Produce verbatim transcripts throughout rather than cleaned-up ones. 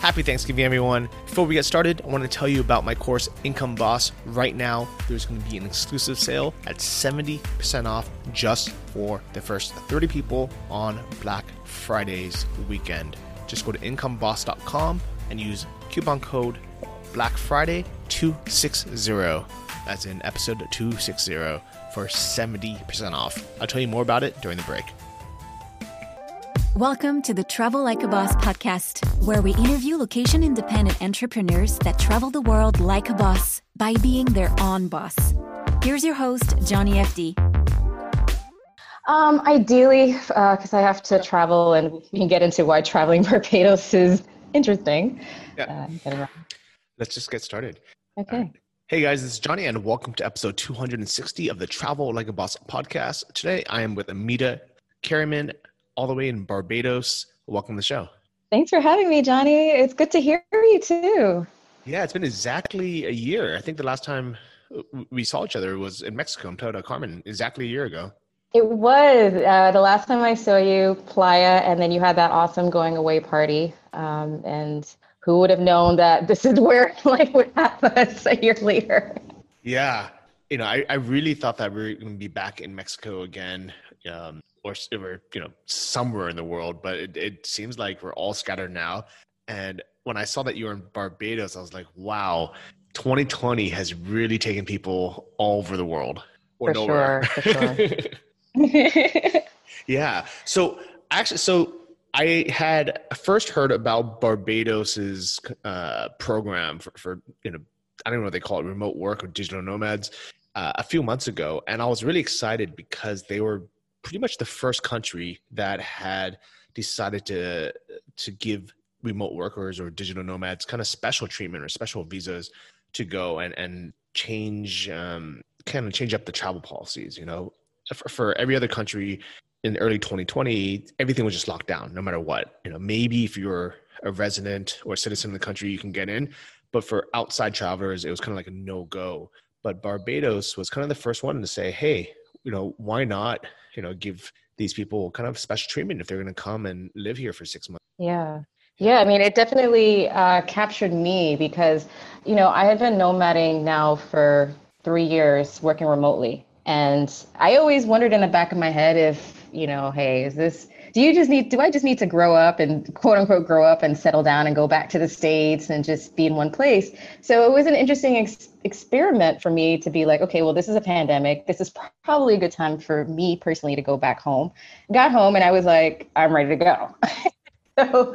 Happy Thanksgiving, everyone. Before we get started, I want to tell you about my course, Income Boss. Right now, there's going to be an exclusive sale at seventy percent off just for the first thirty people on Black Friday's weekend. Just go to income boss dot com and use coupon code Black Friday two sixty. That's in episode two sixty for seventy percent off. I'll tell you more about it during the break. Welcome to the Travel Like a Boss podcast, where we interview location-independent entrepreneurs that travel the world like a boss by being their own boss. Here's your host, Johnny F D. Um, ideally, because uh, I have to travel, and we can get into why traveling Barbados is interesting. Yeah. Uh, Let's just get started. Okay. Uh, hey guys, this is Johnny, and welcome to episode two hundred sixty of the Travel Like a Boss podcast. Today, I am with Amita Kariman, all the way in Barbados. Welcome to the show. Thanks for having me, Johnny. It's good to hear you too. Yeah, it's been exactly a year. I think the last time we saw each other was in Mexico, in Playa del Carmen, exactly a year ago. It was. Uh, the last time I saw you, Playa, and then you had that awesome going away party. Um, and who would have known that this is where life would have us a year later? Yeah. You know, I, I really thought that we were going to be back in Mexico again. Um, or, or you know, somewhere in the world, but it, it seems like we're all scattered now. And when I saw that you were in Barbados, I was like, wow, twenty twenty has really taken people all over the world. Or for nowhere. sure, for sure. Yeah. So actually, so I had first heard about Barbados's uh, program for, for, you know, I don't know what they call it, remote work or digital nomads, uh, a few months ago. And I was really excited because they were pretty much the first country that had decided to to give remote workers or digital nomads kind of special treatment or special visas to go and and change um, kind of change up the travel policies. You know, for, for every other country in early twenty twenty, everything was just locked down, no matter what. You know, maybe if you're a resident or a citizen of the country, you can get in, but for outside travelers, it was kind of like a no go. But Barbados was kind of the first one to say, hey, you know, why not, you know, give these people kind of special treatment if they're going to come and live here for six months? Yeah. Yeah. I mean, it definitely uh, captured me because, you know, I had been nomading now for three years working remotely. And I always wondered in the back of my head if, you know, hey, is this, do you just need, do I just need to grow up and quote unquote, grow up and settle down and go back to the States and just be in one place? So it was an interesting ex- experiment for me to be like, okay, well, this is a pandemic. This is probably a good time for me personally to go back home. Got home and I was like, I'm ready to go. So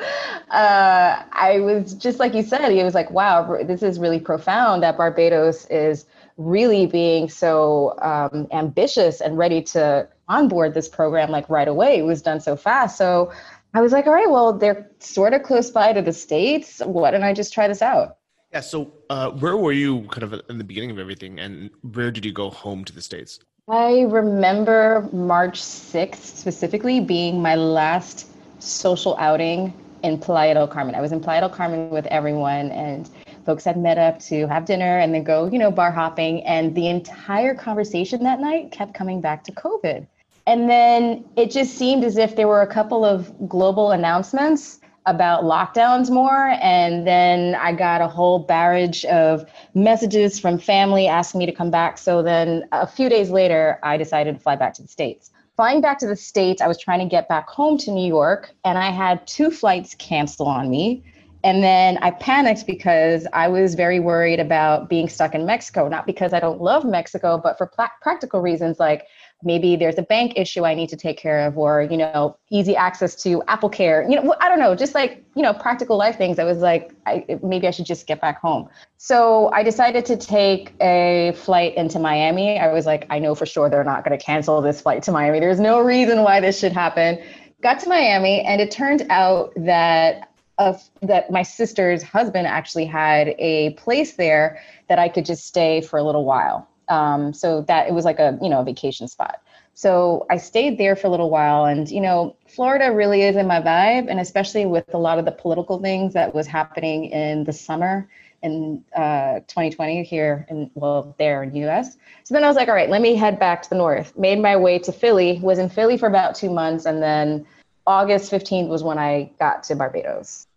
uh, I was just like you said, it was like, wow, this is really profound that Barbados is really being so um, ambitious and ready to onboard this program like right away. It was done so fast. So I was like, all right, well, they're sort of close by to the States. Why don't I just try this out? Yeah. So uh, where were you kind of in the beginning of everything, and where did you go home to the States? I remember March sixth specifically being my last social outing in Playa del Carmen. I was in Playa del Carmen with everyone, and folks had met up to have dinner and then go, you know, bar hopping. And the entire conversation that night kept coming back to COVID. And then it just seemed as if there were a couple of global announcements about lockdowns more. And then I got a whole barrage of messages from family asking me to come back. So then a few days later, I decided to fly back to the States. Flying back to the States, I was trying to get back home to New York, and I had two flights cancel on me. And then I panicked because I was very worried about being stuck in Mexico, not because I don't love Mexico, but for pl- practical reasons, like maybe there's a bank issue I need to take care of, or, you know, easy access to Apple Care, you know, I don't know, just like, you know, practical life things. I was like, I, maybe I should just get back home. So I decided to take a flight into Miami. I was like, I know for sure they're not going to cancel this flight to Miami. There's no reason why this should happen. Got to Miami, and it turned out that of that my sister's husband actually had a place there that I could just stay for a little while. Um, so that it was like a, you know, a vacation spot. So I stayed there for a little while, and, you know, Florida really is in my vibe, and especially with a lot of the political things that was happening in the summer in uh, twenty twenty here in, well, there in the U S. So then I was like, all right, let me head back to the north. Made my way to Philly, was in Philly for about two months. And then August fifteenth was when I got to Barbados.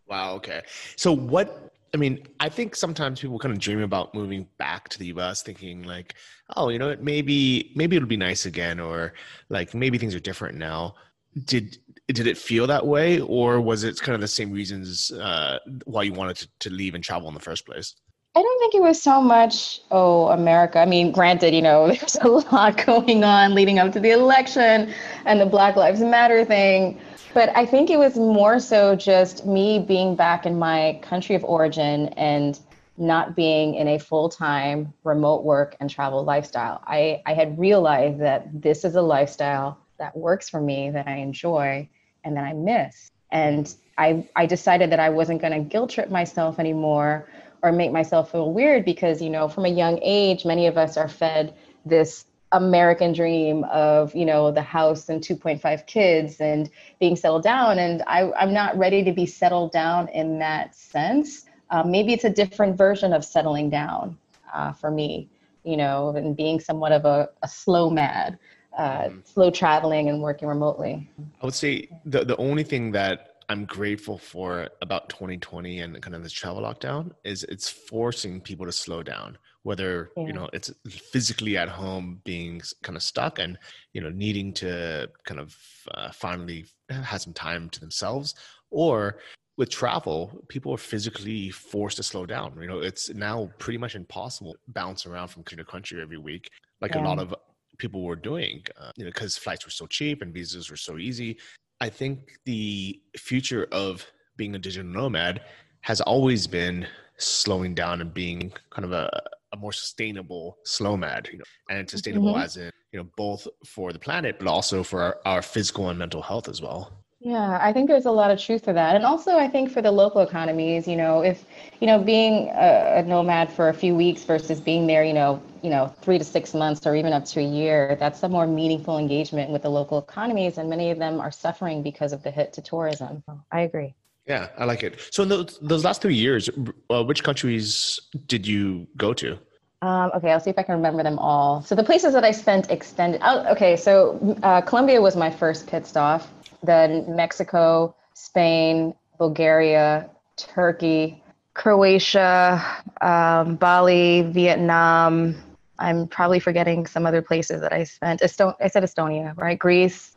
Wow. Okay. So what, I mean, I think sometimes people kind of dream about moving back to the U S thinking like, oh, you know what, maybe, maybe it'll be nice again, or like maybe things are different now. Did, did it feel that way, or was it kind of the same reasons uh, why you wanted to, to leave and travel in the first place? I don't think it was so much, oh, America. I mean, granted, you know, there's a lot going on leading up to the election and the Black Lives Matter thing. But I think it was more so just me being back in my country of origin and not being in a full-time remote work and travel lifestyle. I, I had realized that this is a lifestyle that works for me, that I enjoy, and that I miss. And I, I decided that I wasn't going to guilt trip myself anymore or make myself feel weird because, you know, from a young age, many of us are fed this American dream of, you know, the house and two point five kids and being settled down. And I, I'm not ready to be settled down in that sense. Uh, maybe it's a different version of settling down uh, for me, you know, and being somewhat of a, a slow mad, uh, mm. slow traveling and working remotely. I would say the, the only thing that I'm grateful for about twenty twenty and kind of this travel lockdown is it's forcing people to slow down, whether, yeah. you know, it's physically at home being kind of stuck and, you know, needing to kind of uh, finally have some time to themselves, or with travel, people are physically forced to slow down. You know, it's now pretty much impossible to bounce around from country to country every week, like yeah. a lot of people were doing, uh, you know, because flights were so cheap and visas were so easy. I think the future of being a digital nomad has always been slowing down and being kind of a, a more sustainable slow mad, you know, and sustainable mm-hmm. as in, you know, both for the planet, but also for our, our physical and mental health as well. Yeah, I think there's a lot of truth to that. And also I think for the local economies, you know, if, you know, being a, a nomad for a few weeks versus being there, you know, you know, three to six months or even up to a year, that's a more meaningful engagement with the local economies. And many of them are suffering because of the hit to tourism. I agree. Yeah, I like it. So in those, those last three years, uh, which countries did you go to? Um, okay, I'll see if I can remember them all. So the places that I spent extended, oh, okay, so uh, Colombia was my first pit stop. Then Mexico, Spain, Bulgaria, Turkey, Croatia, um, Bali, Vietnam. I'm probably forgetting some other places that I spent. Eston- I said Estonia, right? Greece.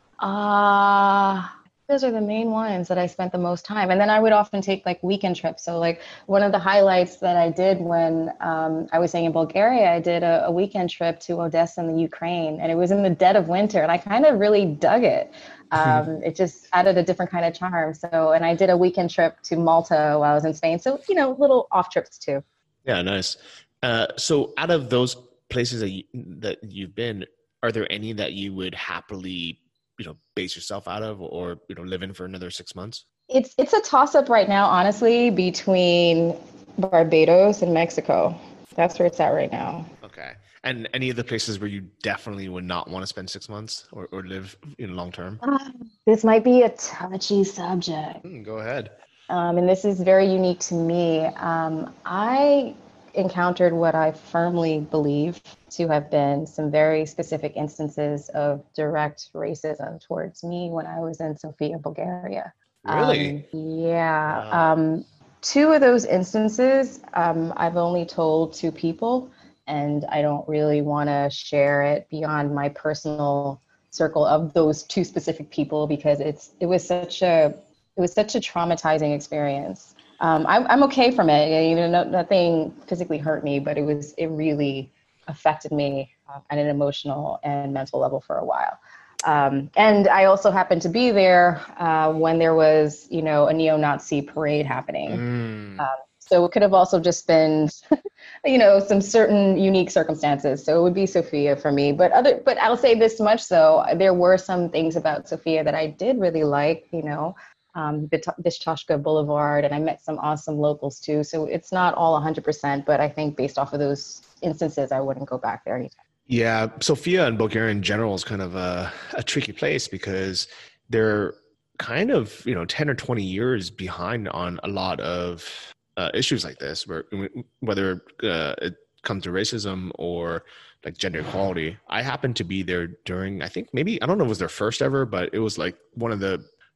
Ah. Uh, Those are the main ones that I spent the most time. And then I would often take like weekend trips. So like one of the highlights that I did when um, I was staying in Bulgaria, I did a, a weekend trip to Odessa in the Ukraine, and it was in the dead of winter. And I kind of really dug it. Um, it just added a different kind of charm. So, and I did a weekend trip to Malta while I was in Spain. So, you know, little off trips too. Yeah, nice. Uh, so out of those places that, you, that you've been, are there any that you would happily you know, base yourself out of, or, you know, live in for another six months? It's, it's a toss up right now, honestly, between Barbados and Mexico. That's where it's at right now. Okay. And any of the places where you definitely would not want to spend six months or, or live in long term? Uh, this might be a touchy subject. Mm, go ahead. Um, and this is very unique to me. Um, I encountered what I firmly believe to have been some very specific instances of direct racism towards me when I was in Sofia, Bulgaria. Really? Um, yeah. Wow. Um, two of those instances, um, I've only told two people, and I don't really want to share it beyond my personal circle of those two specific people because it's it was such a it was such a traumatizing experience. Um, I'm, I'm okay from it. You know, no, nothing physically hurt me, but it was, it really affected me uh, at an emotional and mental level for a while. Um, and I also happened to be there uh, when there was, you know, a neo-Nazi parade happening. Mm. Um, so it could have also just been, you know, some certain unique circumstances. So it would be Sofia for me. But other, but I'll say this much so, there were some things about Sofia that I did really like, you know, Um, Vishtoshka Boulevard, and I met some awesome locals too. So it's not all one hundred percent, but I think based off of those instances, I wouldn't go back there anytime. Yeah, Sofia and Bulgaria in general is kind of a, a tricky place because they're kind of, you know, ten or twenty years behind on a lot of uh, issues like this, where whether uh, it comes to racism or like gender equality. I happened to be there during, I think maybe, I don't know if it was their first ever, but it was like one of the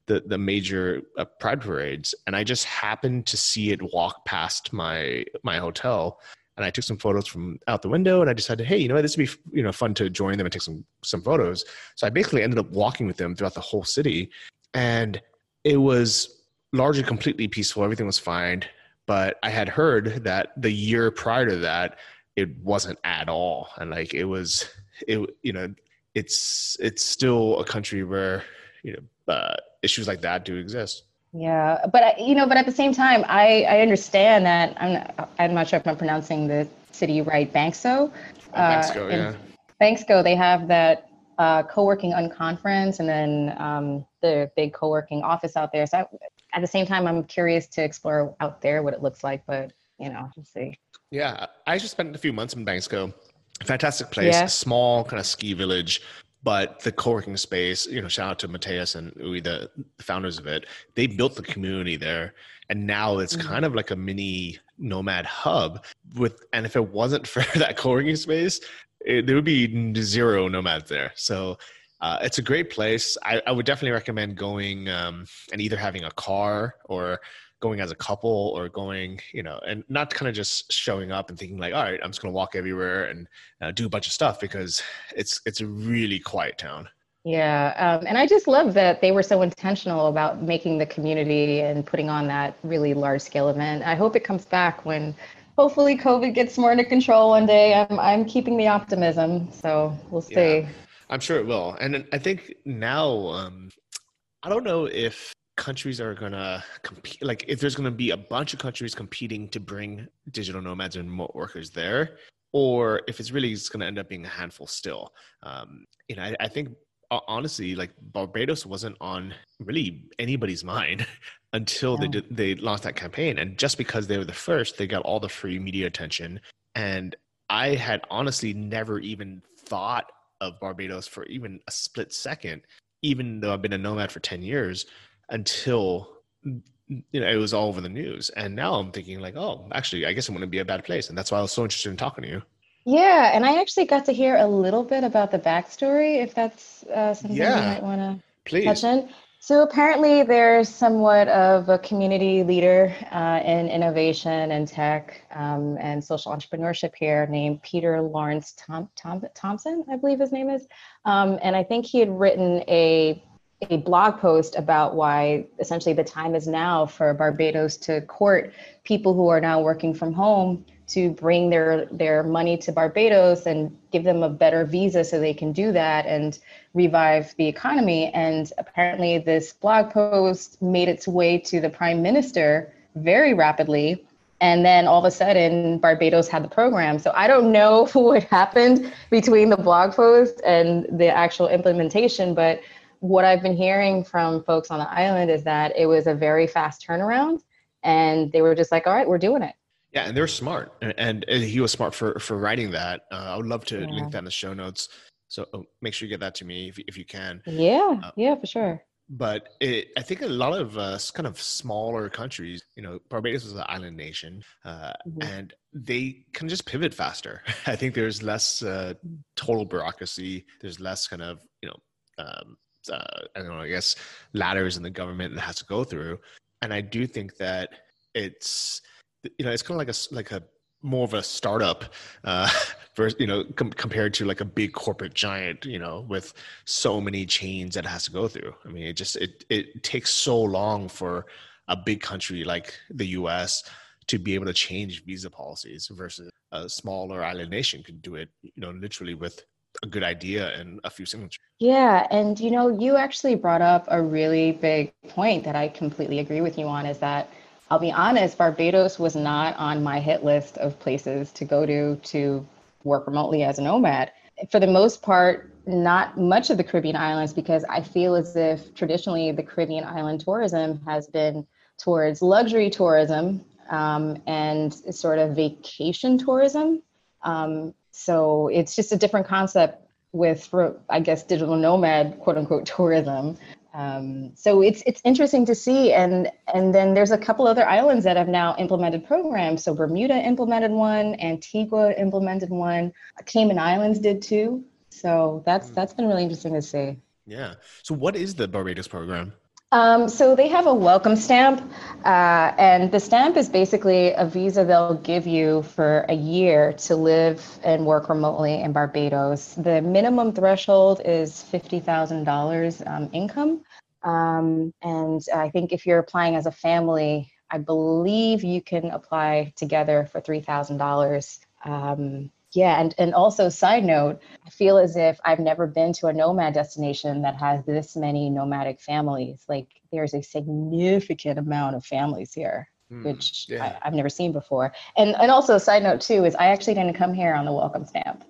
the the major uh, pride parades, and I just happened to see it walk past my my hotel, and I took some photos from out the window, and I decided, hey, you know what, this would be you know fun to join them and take some some photos. So I basically ended up walking with them throughout the whole city, and it was largely completely peaceful. Everything was fine, but I had heard that the year prior to that, it wasn't at all, and like it was, it you know, it's it's still a country where you know. Uh, issues like that do exist. Yeah, but you know, but at the same time, I, I understand that I'm not, I'm not sure if I'm pronouncing the city right, Bankso. Uh, Banksco, yeah. Banksco, they have that uh, co-working unconference, and then um, the big co-working office out there. So I, at the same time, I'm curious to explore out there what it looks like, but you know, we'll see. Yeah, I just spent a few months in Banksco. Fantastic place, yeah. A small kind of ski village. But the co-working space, you know, shout out to Mateus and Ui, the founders of it. They built the community there, and now it's mm-hmm. kind of like a mini nomad hub. With and if it wasn't for that co-working space, it, there would be zero nomads there. So uh, it's a great place. I, I would definitely recommend going um, and either having a car or going as a couple, or going, you know, and not kind of just showing up and thinking like, all right, I'm just going to walk everywhere and uh, do a bunch of stuff, because it's, it's a really quiet town. Yeah. Um, and I just love that they were so intentional about making the community and putting on that really large scale event. I hope it comes back when hopefully COVID gets more under control one day. I'm, I'm keeping the optimism, so we'll see. Yeah, I'm sure it will. And I think now, um, I don't know if countries are going to compete, like if there's going to be a bunch of countries competing to bring digital nomads and remote workers there, or if it's really just going to end up being a handful still. Um, you know, I, I think uh, honestly, like Barbados wasn't on really anybody's mind until yeah. they did, they launched that campaign. And just because they were the first, they got all the free media attention. And I had honestly never even thought of Barbados for even a split second, even though I've been a nomad for ten years. Until, you know, it was all over the news. And now I'm thinking like, oh, actually, I guess it wouldn't be a bad place. And that's why I was so interested in talking to you. Yeah. And I actually got to hear a little bit about the backstory, if that's uh, something yeah, you might want to touch on. So apparently there's somewhat of a community leader uh, in innovation and tech um, and social entrepreneurship here named Peter Lawrence Tom- Tom- Thompson, I believe his name is. Um, and I think he had written a a blog post about why essentially the time is now for Barbados to court people who are now working from home to bring their, their money to Barbados and give them a better visa so they can do that and revive the economy. And apparently this blog post made its way to the Prime Minister very rapidly. And then all of a sudden, Barbados had the program. So I don't know what happened between the blog post and the actual implementation, but what I've been hearing from folks on the island is that it was a very fast turnaround, and they were just like, all right, we're doing it. Yeah, and they're smart. And, and he was smart for, for writing that. Uh, I would love to yeah. link that in the show notes. So oh, make sure you get that to me if, if you can. Yeah, uh, yeah, for sure. But it, I think a lot of uh, kind of smaller countries, you know, Barbados is an island nation, uh, mm-hmm. and they can just pivot faster. I think there's less uh, total bureaucracy. There's less kind of, you know, um, Uh, I don't know, I guess, ladders in the government that has to go through. And I do think that it's, you know, it's kind of like a, like a more of a startup, uh, for, you know, com- compared to like a big corporate giant, you know, with so many chains that it has to go through. I mean, it just, it, it takes so long for a big country like the U S to be able to change visa policies versus a smaller island nation could do it, you know, literally with a good idea and a few signatures. Yeah. And, you know, you actually brought up a really big point that I completely agree with you on, is that I'll be honest, Barbados was not on my hit list of places to go to to work remotely as a nomad. For the most part, not much of the Caribbean islands, because I feel as if traditionally the Caribbean island tourism has been towards luxury tourism um, and sort of vacation tourism. Um, so it's just a different concept with, for, I guess, digital nomad, quote unquote, tourism. Um, so it's it's interesting to see. And, and then there's a couple other islands that have now implemented programs. So Bermuda implemented one, Antigua implemented one, Cayman Islands did too. So that's that's been really interesting to see. Yeah. So what is the Barbados program? Um, so they have a welcome stamp, uh, and the stamp is basically a visa they'll give you for a year to live and work remotely in Barbados. The minimum threshold is fifty thousand dollars um, income. Um, and I think if you're applying as a family, I believe you can apply together for three thousand dollars. Um, yeah, and, and also, side note, I feel as if I've never been to a nomad destination that has this many nomadic families. Like, there's a significant amount of families here, Hmm. which I, Yeah. I've never seen before. And and also, side note too, is I actually didn't come here on the welcome stamp.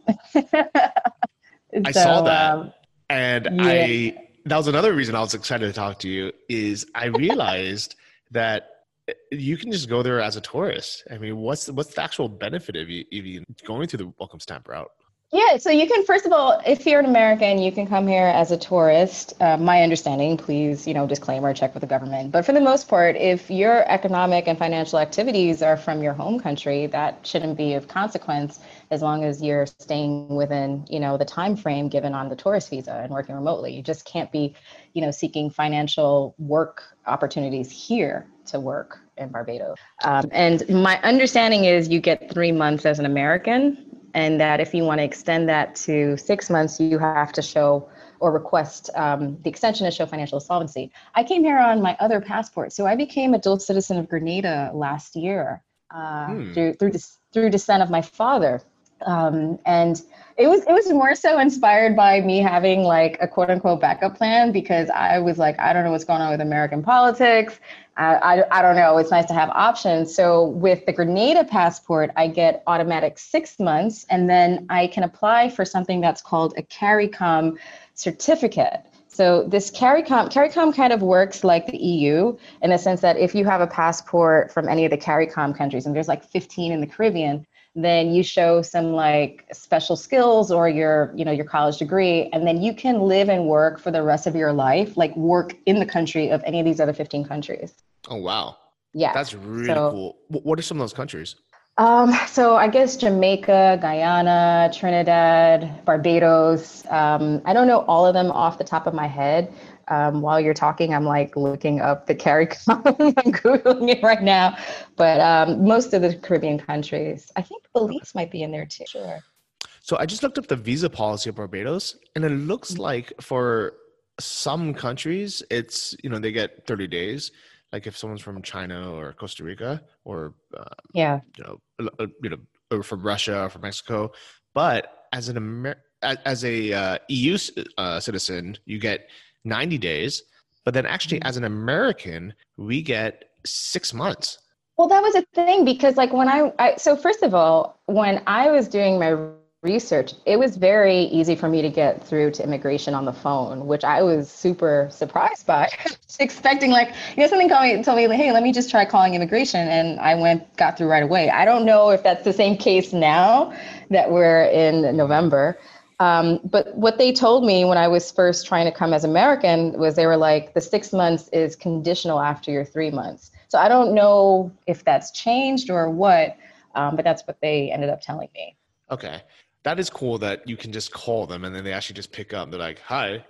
I saw So that. um, And yeah. I that was another reason I was excited to talk to you is I realized that you can just go there as a tourist. I mean, what's what's the actual benefit of you even going through the welcome stamp route? Yeah, so you can, first of all, if you're an American, you can come here as a tourist. Uh, my understanding, please, you know, disclaimer, check with the government. But for the most part, if your economic and financial activities are from your home country, that shouldn't be of consequence as long as you're staying within, you know, the time frame given on the tourist visa and working remotely. You just can't be, you know, seeking financial work opportunities here to work in Barbados. Um, and my understanding is you get three months as an American, and that if you want to extend that to six months, you have to show or request um, the extension to show financial solvency. I came here on my other passport, so I became a dual citizen of Grenada last year uh, Hmm. through through through descent of my father. Um, and it was it was more so inspired by me having like a quote unquote backup plan, because I was like, I don't know what's going on with American politics. I, I, I don't know. It's nice to have options. So with the Grenada passport, I get automatic six months, and then I can apply for something that's called a CARICOM certificate. So this CARICOM, CARICOM kind of works like the E U in the sense that if you have a passport from any of the CARICOM countries, and there's like fifteen in the Caribbean, then you show some like special skills or your, you know, your college degree, and then you can live and work for the rest of your life, like work in the country of any of these other fifteen countries. Oh wow. Yeah. That's really So, cool. Wh- What are some of those countries? um, so I guess Jamaica, Guyana, Trinidad, Barbados. Um, I don't know all of them off the top of my head. Um, while you're talking, I'm like looking up the CARICOM. I'm Googling it right now. But um, most of the Caribbean countries, I think Okay. Belize might be in there too. Sure. So I just looked up the visa policy of Barbados, and it looks like for some countries, it's, you know, they get thirty days. Like if someone's from China or Costa Rica or, uh, Yeah. you know, uh, you know, or from Russia or from Mexico. But as an Amer- as, as a uh, E U uh, citizen, you get ninety days. But then actually, as an American, we get six months. Well, that was a thing because, like, when I, I, so first of all, when I was doing my research, it was very easy for me to get through to immigration on the phone, which I was super surprised by. Expecting, like, you know, something told me, told me, like, hey, let me just try calling immigration. And I went, got through right away. I don't know if that's the same case now that we're in November. Um, but what they told me when I was first trying to come as American was they were like, the six months is conditional after your three months. So I don't know if that's changed or what, um, but that's what they ended up telling me. Okay. That is cool that you can just call them and then they actually just pick up. They're like, hi.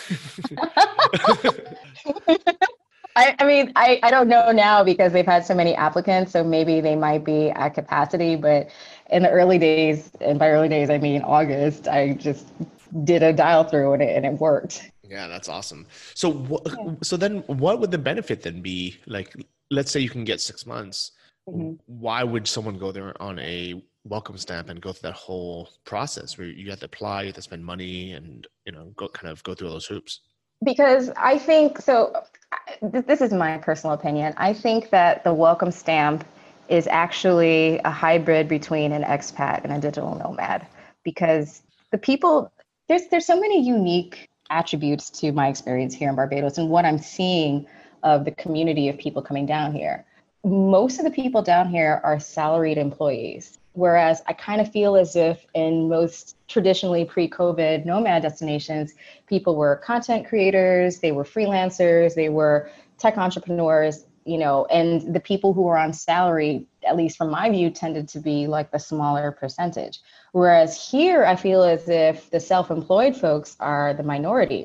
I, I mean, I, I don't know now because they've had so many applicants, so maybe they might be at capacity. But in the early days, and by early days, I mean August, I just did a dial through and it, and it worked. Yeah, that's awesome. So, wh- so then what would the benefit then be? Like, let's say you can get six months. Mhm. Why would someone go there on a welcome stamp and go through that whole process where you have to apply, you have to spend money and, you know, go kind of go through all those hoops? Because I think so. I- This is my personal opinion. I think that the welcome stamp is actually a hybrid between an expat and a digital nomad, because the people there's there's so many unique attributes to my experience here in Barbados and what I'm seeing of the community of people coming down here. Most of the people down here are salaried employees. Whereas I kind of feel as if in most traditionally pre-COVID nomad destinations, people were content creators, they were freelancers, they were tech entrepreneurs, you know, and the people who were on salary, at least from my view, tended to be like the smaller percentage. Whereas here, I feel as if the self-employed folks are the minority.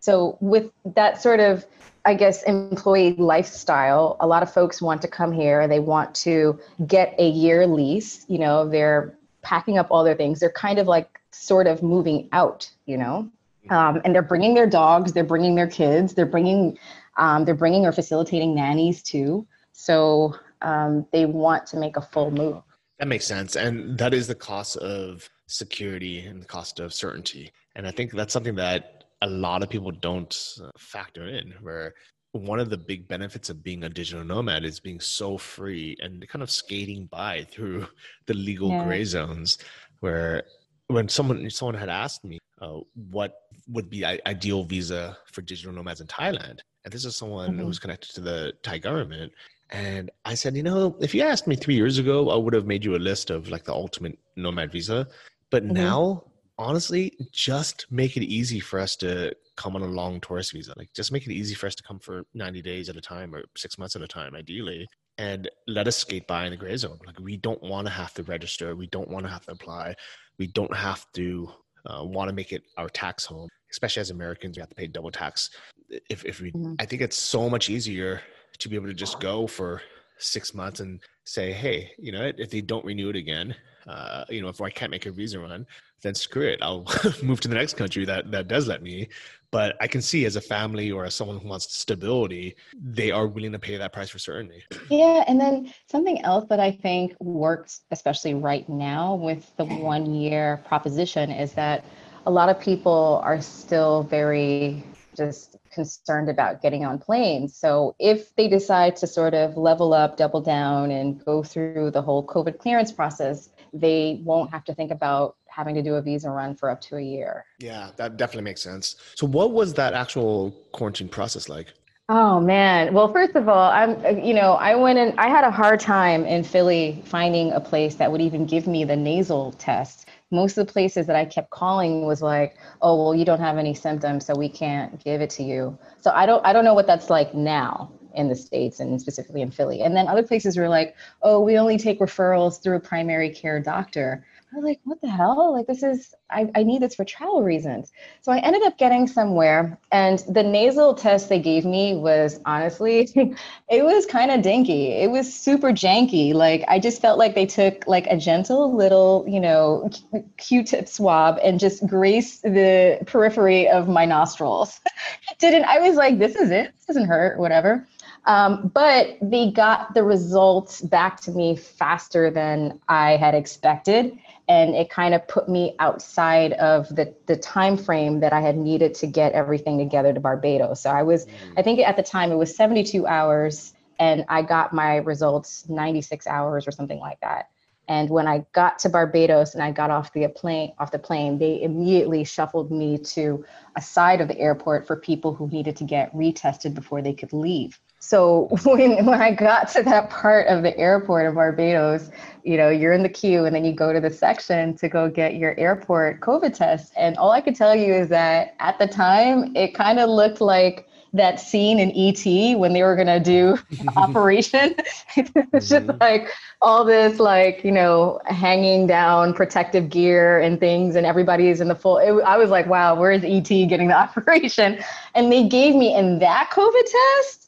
So with that sort of, I guess, employee lifestyle, a lot of folks want to come here. They want to get a year lease. You know, they're packing up all their things. They're kind of like sort of moving out, you know, um, and they're bringing their dogs, they're bringing their kids, they're bringing, um, they're bringing or facilitating nannies too. So um, they want to make a full move. That makes sense. And that is the cost of security and the cost of certainty. And I think that's something that a lot of people don't factor in, where one of the big benefits of being a digital nomad is being so free and kind of skating by through the legal yeah. gray zones, where when someone someone had asked me uh, what would be I- ideal visa for digital nomads in Thailand, and this is someone mm-hmm. who's connected to the Thai government, and I said, you know, if you asked me three years ago, I would have made you a list of like the ultimate nomad visa, but mm-hmm. now, honestly, just make it easy for us to come on a long tourist visa. Like, just make it easy for us to come for ninety days at a time or six months at a time, ideally, and let us skate by in the gray zone. Like, we don't want to have to register. We don't want to have to apply. We don't have to uh, want to make it our tax home, especially as Americans. We have to pay double tax. If if we, mm-hmm. I think it's so much easier to be able to just go for six months and say, hey, you know, if they don't renew it again, uh, you know, if I can't make a visa run, then screw it. I'll move to the next country that, that does let me. But I can see as a family or as someone who wants stability, they are willing to pay that price for certainty. Yeah. And then something else that I think works, especially right now with the one year proposition, is that a lot of people are still very just concerned about getting on planes. So if they decide to sort of level up, double down, and go through the whole COVID clearance process, they won't have to think about having to do a visa run for up to a year. Yeah, that definitely makes sense. So what was that actual quarantine process like? Oh man. Well, first of all, I'm, you know, I went in, I had a hard time in Philly finding a place that would even give me the nasal test. Most of the places that I kept calling was like, oh, well, you don't have any symptoms, so we can't give it to you. So I don't, I don't know what that's like now in the States and specifically in Philly. And then other places were like, oh, we only take referrals through a primary care doctor. I was like, what the hell? Like, this is, I, I need this for travel reasons. So I ended up getting somewhere, and the nasal test they gave me was honestly, it was kind of dinky. It was super janky. Like, I just felt like they took like a gentle little, you know, Q-tip swab and just graced the periphery of my nostrils. It didn't, I was like, this is it. This doesn't hurt, whatever. Um, but they got the results back to me faster than I had expected. And it kind of put me outside of the, the time frame that I had needed to get everything together to Barbados. So I was, I think at the time it was seventy-two hours, and I got my results ninety-six hours or something like that. And when I got to Barbados and I got off the plane, off the plane, they immediately shuffled me to a side of the airport for people who needed to get retested before they could leave. So when, when I got to that part of the airport of Barbados, you know, you're in the queue and then you go to the section to go get your airport COVID test. And all I could tell you is that at the time, it kind of looked like that scene in E T when they were going to do operation. It's just like all this, like, you know, hanging down protective gear and things, and everybody's in the full, it, I was like, wow, where's E T getting the operation? And they gave me in that COVID test,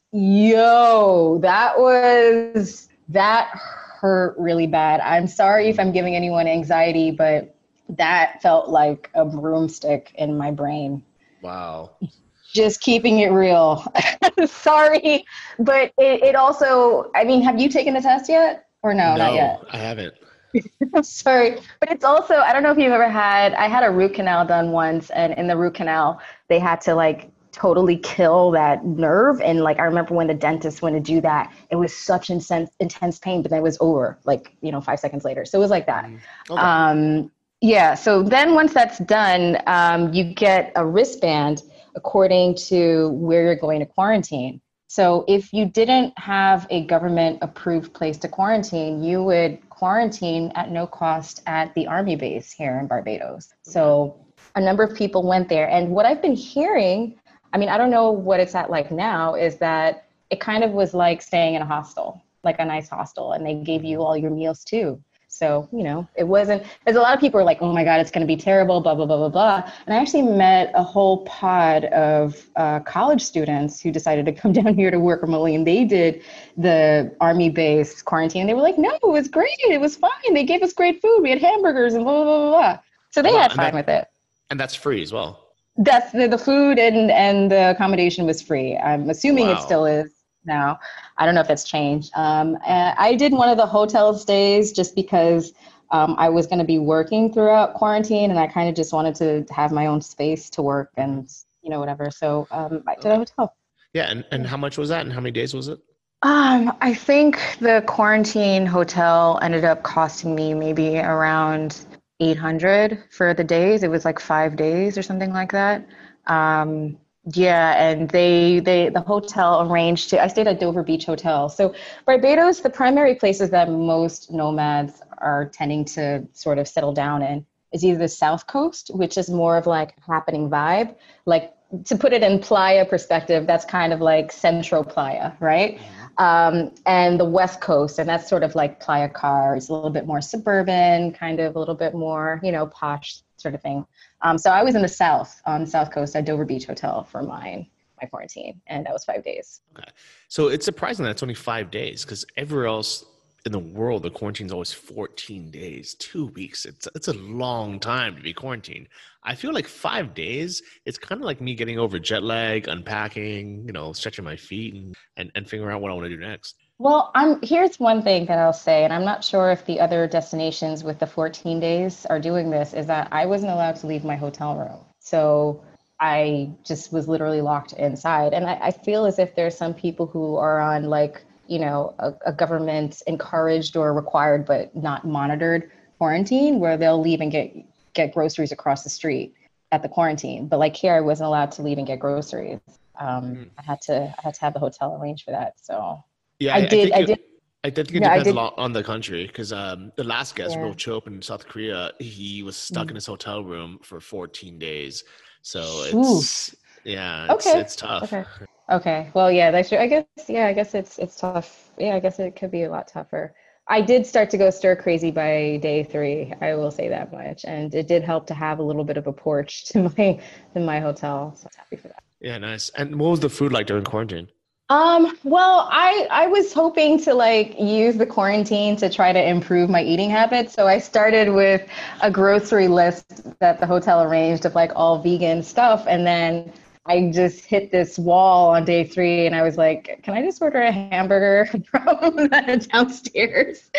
yo, that was, that hurt really bad. I'm sorry if I'm giving anyone anxiety, but that felt like a broomstick in my brain. Wow. Just keeping it real. Sorry, but it, it also, I mean, have you taken the test yet? Or no, no not yet? I haven't. I'm sorry, but it's also, I don't know if you've ever had, I had a root canal done once, and in the root canal, they had to like totally kill that nerve. And like, I remember when the dentist went to do that, it was such intense, intense pain, but then it was over like, you know, five seconds later. So it was like that. Okay. Um, yeah. So then once that's done, um, you get a wristband according to where you're going to quarantine. So if you didn't have a government approved place to quarantine, you would quarantine at no cost at the Army base here in Barbados. So a number of people went there. And what I've been hearing, I mean, I don't know what it's at like now, is that it kind of was like staying in a hostel, like a nice hostel, and they gave you all your meals too. So, you know, it wasn't, there's a lot of people are like, oh my God, it's going to be terrible, blah, blah, blah, blah, blah. And I actually met a whole pod of uh, college students who decided to come down here to work remotely, and they did the army-based quarantine. They were like, no, it was great. It was fine. They gave us great food. We had hamburgers and blah, blah, blah, blah. So they wow, had fun that, with it. And that's free as well. That's the, the food and, and the accommodation was free. I'm assuming wow. it still is now. I don't know if that's changed. Um, I did one of the hotel stays just because um, I was going to be working throughout quarantine, and I kind of just wanted to have my own space to work and, you know, whatever. So um, I did a hotel. Yeah. And, and how much was that? And how many days was it? Um, I think the quarantine hotel ended up costing me maybe around eight hundred for the days. It was like five days or something like that. Um, yeah, and they they the hotel arranged to. I stayed at Dover Beach Hotel. So Barbados, the primary places that most nomads are tending to sort of settle down in is either the South Coast, which is more of like a happening vibe. Like, to put it in Playa perspective, that's kind of like Centro Playa, right? Mm-hmm. Um, and the West Coast, and that's sort of like Playa Car. It's a little bit more suburban, kind of a little bit more, you know, posh sort of thing. Um, so I was in the South, on the South Coast at Dover Beach Hotel for mine, my quarantine, and that was five days. Okay. So it's surprising that it's only five days because everywhere else in the world, the quarantine is always fourteen days, two weeks. It's it's a long time to be quarantined. I feel like five days, it's kind of like me getting over jet lag, unpacking, you know, stretching my feet and, and, and figuring out what I want to do next. Well, I'm, here's one thing that I'll say, and I'm not sure if the other destinations with the fourteen days are doing this, is that I wasn't allowed to leave my hotel room. So I just was literally locked inside. And I, I feel as if there's some people who are on like, you know, a, a government encouraged or required, but not monitored quarantine, where they'll leave and get, get groceries across the street at the quarantine. But like here, I wasn't allowed to leave and get groceries. Um, mm. I had to, I had to have the hotel arranged for that. So yeah, I, I did, I it, did. I think it yeah, depends a lot on the country because um, the last guest, yeah. Will Chop in South Korea, he was stuck mm. in his hotel room for fourteen days. So it's, Ooh. yeah, it's, okay. it's tough. Okay. Okay. Well, yeah, that's true. I guess, yeah, I guess it's, it's tough. Yeah, I guess it could be a lot tougher. I did start to go stir crazy by day three. I will say that much. And it did help to have a little bit of a porch to my, to my hotel. So I was happy for that. Yeah. Nice. And what was the food like during quarantine? Um, well, I, I was hoping to like use the quarantine to try to improve my eating habits. So I started with a grocery list that the hotel arranged of like all vegan stuff. And then I just hit this wall on day three and I was like, can I just order a hamburger from downstairs?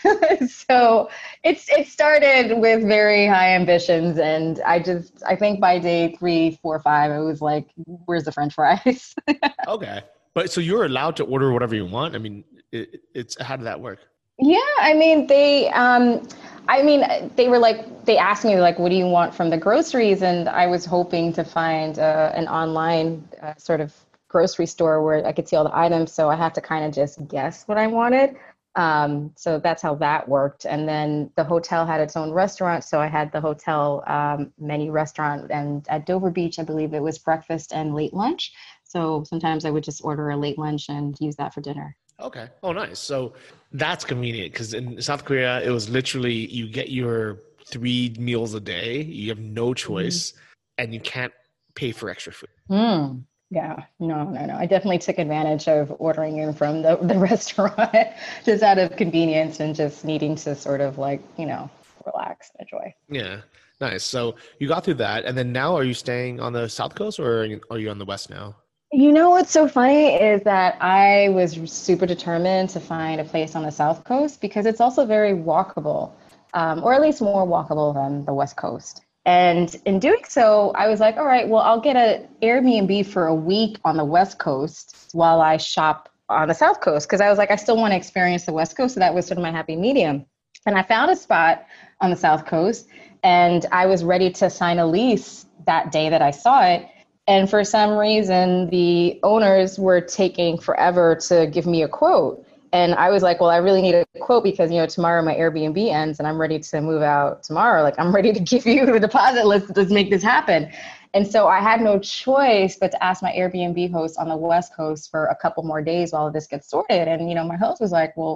So it's, it started with very high ambitions. And I just, I think by day three, four, five, it was like, where's the French fries? Okay. But so you're allowed to order whatever you want. I mean, it, it's, how did that work? Yeah, I mean, they, um, I mean, they were like, they asked me like, what do you want from the groceries? And I was hoping to find uh, an online uh, sort of grocery store where I could see all the items. So I had to kind of just guess what I wanted. Um, so that's how that worked. And then the hotel had its own restaurant. So I had the hotel um, menu restaurant, and at Dover Beach, I believe it was breakfast and late lunch. So sometimes I would just order a late lunch and use that for dinner. Okay. Oh, nice. So that's convenient because in South Korea, it was literally you get your three meals a day. You have no choice, mm. and you can't pay for extra food. Mm. Yeah. No, no, no. I definitely took advantage of ordering in from the, the restaurant just out of convenience and just needing to sort of like, you know, relax and enjoy. Yeah. Nice. So you got through that. And then now are you staying on the South Coast or are you, are you on the West now? You know what's so funny is that I was super determined to find a place on the South Coast because it's also very walkable, um, or at least more walkable than the West Coast. And in doing so, I was like, all right, well, I'll get an Airbnb for a week on the West Coast while I shop on the South Coast. Because I was like, I still want to experience the West Coast. So that was sort of my happy medium. And I found a spot on the South Coast and I was ready to sign a lease that day that I saw it. And for some reason, the owners were taking forever to give me a quote. And I was like, well, I really need a quote because, you know, tomorrow my Airbnb ends and I'm ready to move out tomorrow. Like, I'm ready to give you the deposit. Let's, let's make this happen. And so I had no choice but to ask my Airbnb host on the West Coast for a couple more days while this gets sorted. And, you know, my host was like, well,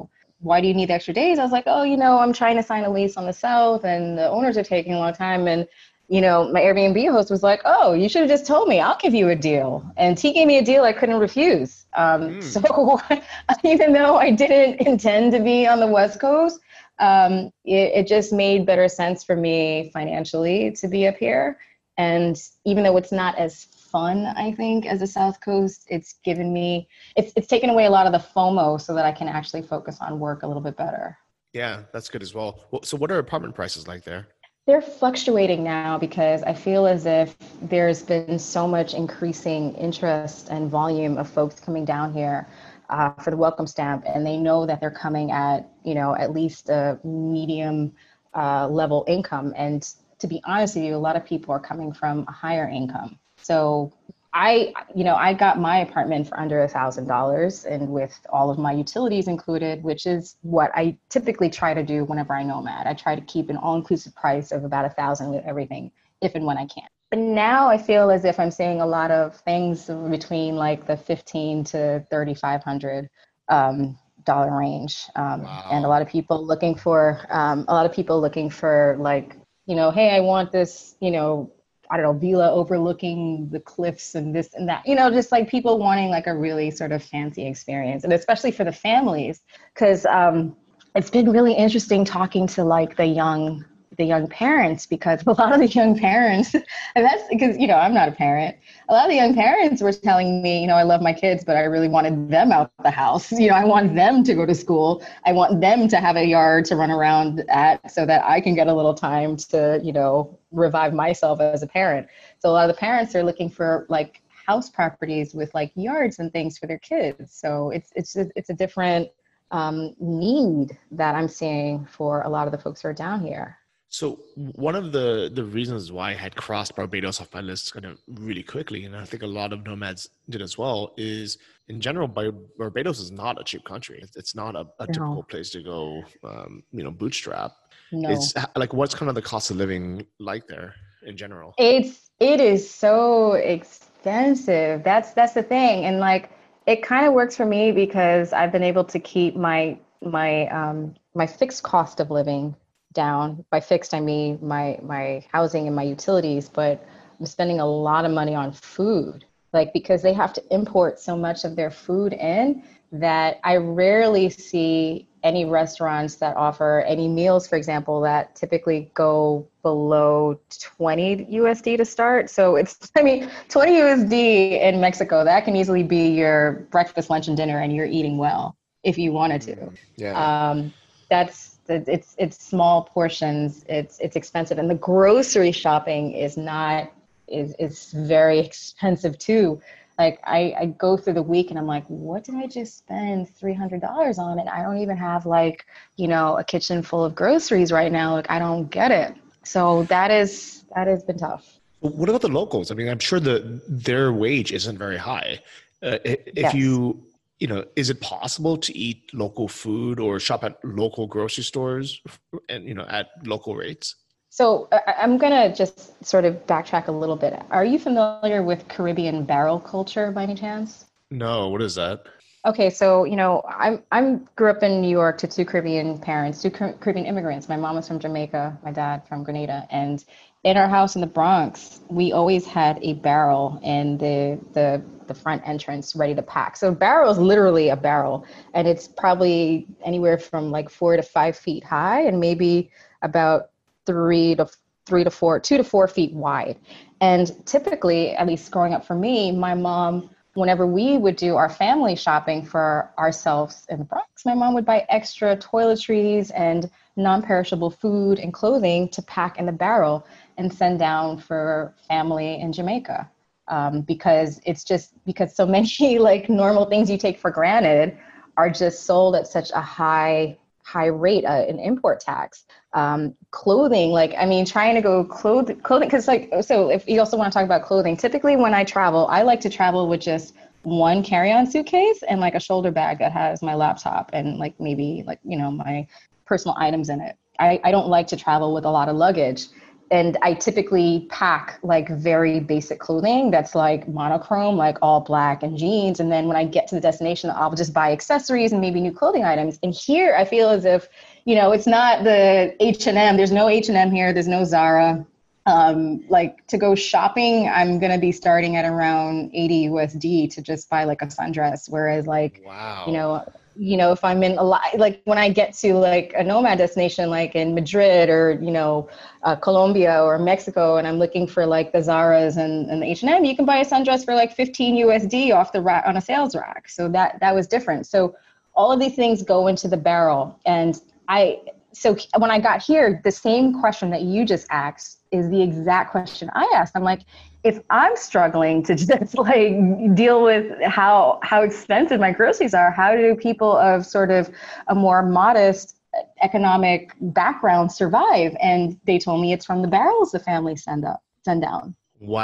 why do you need the extra days? I was like, oh, you know, I'm trying to sign a lease on the South and the owners are taking a long time. And, you know, my Airbnb host was like, oh, you should have just told me, I'll give you a deal. And he gave me a deal I couldn't refuse. Um, mm. So even though I didn't intend to be on the West Coast, um, it, it just made better sense for me financially to be up here. And even though it's not as fun, I think, as the South Coast, it's given me, it's it's taken away a lot of the FOMO so that I can actually focus on work a little bit better. Yeah, that's good as well. well so what are apartment prices like there? They're fluctuating now because I feel as if there's been so much increasing interest and volume of folks coming down here uh, for the welcome stamp, and they know that they're coming at, you know, at least a medium uh, level income. And to be honest with you, a lot of people are coming from a higher income. So I, you know, I got my apartment for under a thousand dollars, and with all of my utilities included, which is what I typically try to do whenever I nomad. I try to keep an all-inclusive price of about a thousand with everything, if and when I can. But now I feel as if I'm seeing a lot of things between like the fifteen to thirty-five hundred um, dollar range, um, wow. and a lot of people looking for um, a lot of people looking for like, you know, hey, I want this, you know. I don't know, villa overlooking the cliffs and this and that, you know, just like people wanting like a really sort of fancy experience, and especially for the families, because um, it's been really interesting talking to like the young, the young parents, because a lot of the young parents, and that's because, you know, I'm not a parent. A lot of the young parents were telling me, you know, I love my kids, but I really wanted them out the house. You know, I want them to go to school. I want them to have a yard to run around at so that I can get a little time to, you know, revive myself as a parent. So a lot of the parents are looking for like house properties with like yards and things for their kids. So it's it's a, it's a different um, need that I'm seeing for a lot of the folks who are down here. So one of the, the reasons why I had crossed Barbados off my list kind of really quickly, and I think a lot of nomads did as well, is in general, Barbados is not a cheap country. It's not a, a no. typical place to go, um, you know, bootstrap. No. It's like, what's kind of the cost of living like there in general? It's, it is so expensive. That's, that's the thing. And like, it kind of works for me because I've been able to keep my, my, um, my fixed cost of living down. By fixed, I mean my my housing and my utilities, but I'm spending a lot of money on food, like because they have to import so much of their food in that I rarely see any restaurants that offer any meals, for example, that typically go below twenty U S D to start. So it's, I mean, twenty U S D in Mexico, that can easily be your breakfast, lunch, and dinner, and you're eating well if you wanted to. Yeah. Um, that's, It's it's small portions. It's it's expensive, and the grocery shopping is not is is very expensive too. Like I, I go through the week and I'm like, what did I just spend three hundred dollars on? And I don't even have like, you know, a kitchen full of groceries right now. Like I don't get it. So that is that has been tough. What about the locals? I mean, I'm sure that their wage isn't very high. Uh, if yes. you You know, is it possible to eat local food or shop at local grocery stores and, you know, at local rates? So I'm going to just sort of backtrack a little bit. Are you familiar with Caribbean barrel culture by any chance? No, what is that? Okay, so, you know, I'm I'm grew up in New York to two Caribbean parents, two Caribbean immigrants. My mom was from Jamaica, my dad from Grenada. And in our house in the Bronx, we always had a barrel in the the the front entrance ready to pack. So a barrel is literally a barrel, and it's probably anywhere from like four to five feet high and maybe about three to three to four, two to four feet wide. And typically, at least growing up for me, my mom, whenever we would do our family shopping for ourselves in the Bronx, my mom would buy extra toiletries and non-perishable food and clothing to pack in the barrel and send down for family in Jamaica. Um, because it's just because so many like normal things you take for granted are just sold at such a high, high rate, uh, an import tax. Um, clothing, like, I mean, trying to go cloth clothing, because like, so if you also want to talk about clothing, typically when I travel, I like to travel with just one carry-on suitcase and like a shoulder bag that has my laptop and like maybe like, you know, my personal items in it. I, I don't like to travel with a lot of luggage. and I typically pack like very basic clothing that's like monochrome, like all black and jeans. And then when I get to the destination, I'll just buy accessories and maybe new clothing items. And here I feel as if, you know, it's not the H and M. There's no H and M here. There's no Zara. Um, like to go shopping, I'm going to be starting at around eighty U S D to just buy like a sundress. Whereas like, wow. you know, you know, if I'm in a lot, like when I get to like a nomad destination, like in Madrid or, you know, uh, Colombia or Mexico, and I'm looking for like the Zaras and, and the H and M, you can buy a sundress for like fifteen U S D off the rack on a sales rack. So that, that was different. So all of these things go into the barrel. And I, so when I got here, the same question that you just asked is the exact question I asked. I'm like, if I'm struggling to just like deal with how how expensive my groceries are, how do people of sort of a more modest economic background survive? And they told me it's from the barrels the family send up, send down.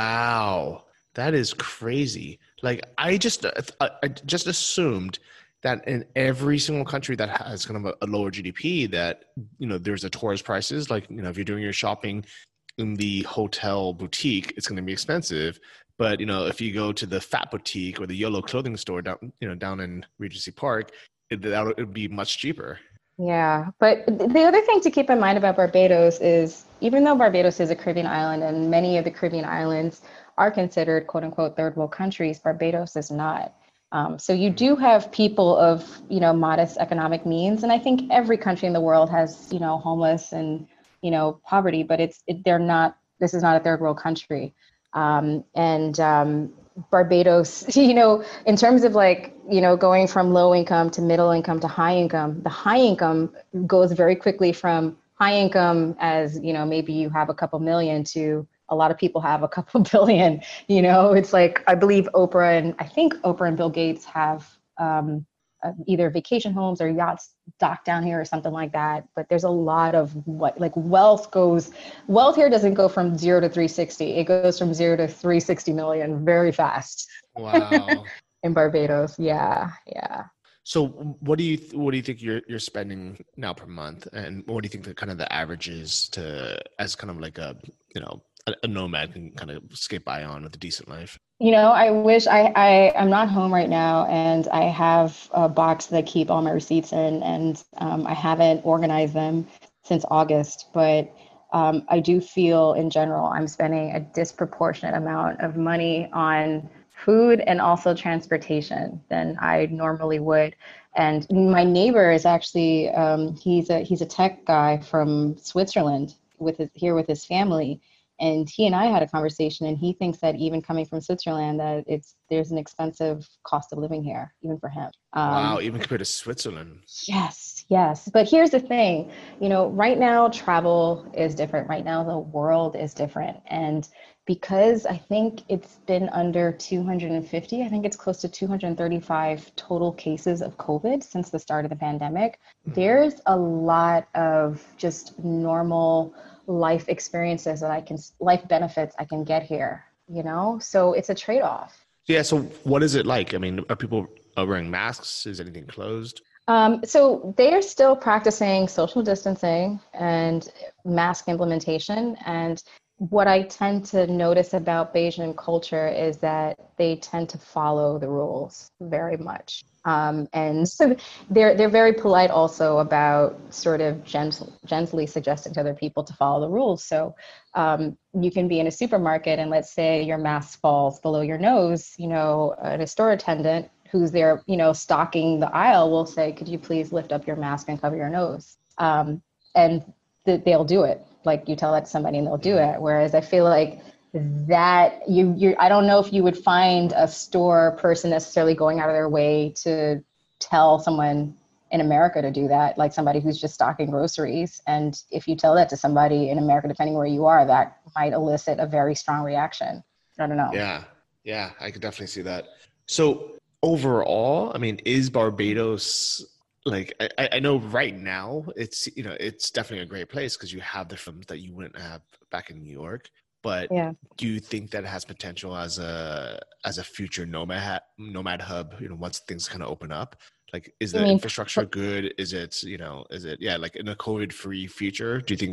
Wow, that is crazy. Like I just I, I just assumed that in every single country that has kind of a, a lower G D P, that, you know, there's a tourist prices. Like, you know, if you're doing your shopping in the hotel boutique, it's going to be expensive. But, you know, if you go to the Fat Boutique or the Yolo clothing store down, you know, down in Regency Park, it, that would be much cheaper. Yeah. But the other thing to keep in mind about Barbados is, even though Barbados is a Caribbean island and many of the Caribbean islands are considered quote unquote third world countries, Barbados is not. Um, so you do have people of, you know, modest economic means. And I think every country in the world has, you know, homeless and, you know, poverty, but it's, it, they're not, this is not a third world country. Um, and um, Barbados, you know, in terms of like, you know, going from low income to middle income to high income, the high income goes very quickly from high income as, you know, maybe you have a couple million to a lot of people have a couple billion. You know, it's like, I believe Oprah and I think Oprah and Bill Gates have um, uh, either vacation homes or yachts docked down here or something like that. But there's a lot of what, like wealth goes, wealth here doesn't go from zero to three sixty. It goes from zero to three hundred sixty million very fast. Wow. In Barbados. Yeah. Yeah. So what do you, what do you think you're, you're spending now per month? And what do you think the kind of the average is to, as kind of like a, you know, a, a nomad can kind of skate by on with a decent life? You know, I wish I, I, I'm not home right now, and I have a box that I keep all my receipts in, and um, I haven't organized them since August, but um, I do feel in general, I'm spending a disproportionate amount of money on food and also transportation than I normally would. And my neighbor is actually, um, he's a, he's a tech guy from Switzerland with his, here with his family. And he and I had a conversation, and he thinks that even coming from Switzerland, that it's there's an expensive cost of living here, even for him. Um, wow, even compared to Switzerland. Yes, yes. But here's the thing, you know, right now travel is different. Right now the world is different. And because I think it's been under two hundred fifty, I think it's close to two hundred thirty-five total cases of COVID since the start of the pandemic. Mm-hmm. There's a lot of just normal life experiences that I can, life benefits I can get here, you know? So it's a trade-off. Yeah. So what is it like? I mean, are people wearing masks? Is anything closed? Um, so they are still practicing social distancing and mask implementation. And what I tend to notice about Bayesian culture is that they tend to follow the rules very much. Um, and so they're they're very polite also about sort of gentle, gently suggesting to other people to follow the rules. So um, you can be in a supermarket, and let's say your mask falls below your nose, you know, a store attendant who's there, you know, stocking the aisle will say, could you please lift up your mask and cover your nose? Um, and th- they'll do it. Like you tell that to somebody and they'll do it. Whereas I feel like that you, you, I don't know if you would find a store person necessarily going out of their way to tell someone in America to do that, like somebody who's just stocking groceries. And if you tell that to somebody in America, depending where you are, that might elicit a very strong reaction. I don't know. Yeah. Yeah. I could definitely see that. So overall, I mean, is Barbados, like, I, I know right now it's, you know, it's definitely a great place because you have the films that you wouldn't have back in New York. But yeah. Do you think that it has potential as a as a future nomad nomad hub? You know, once things kind of open up, like, is the mean, infrastructure good? Is it, you know, is it yeah, like in a COVID free future? Do you think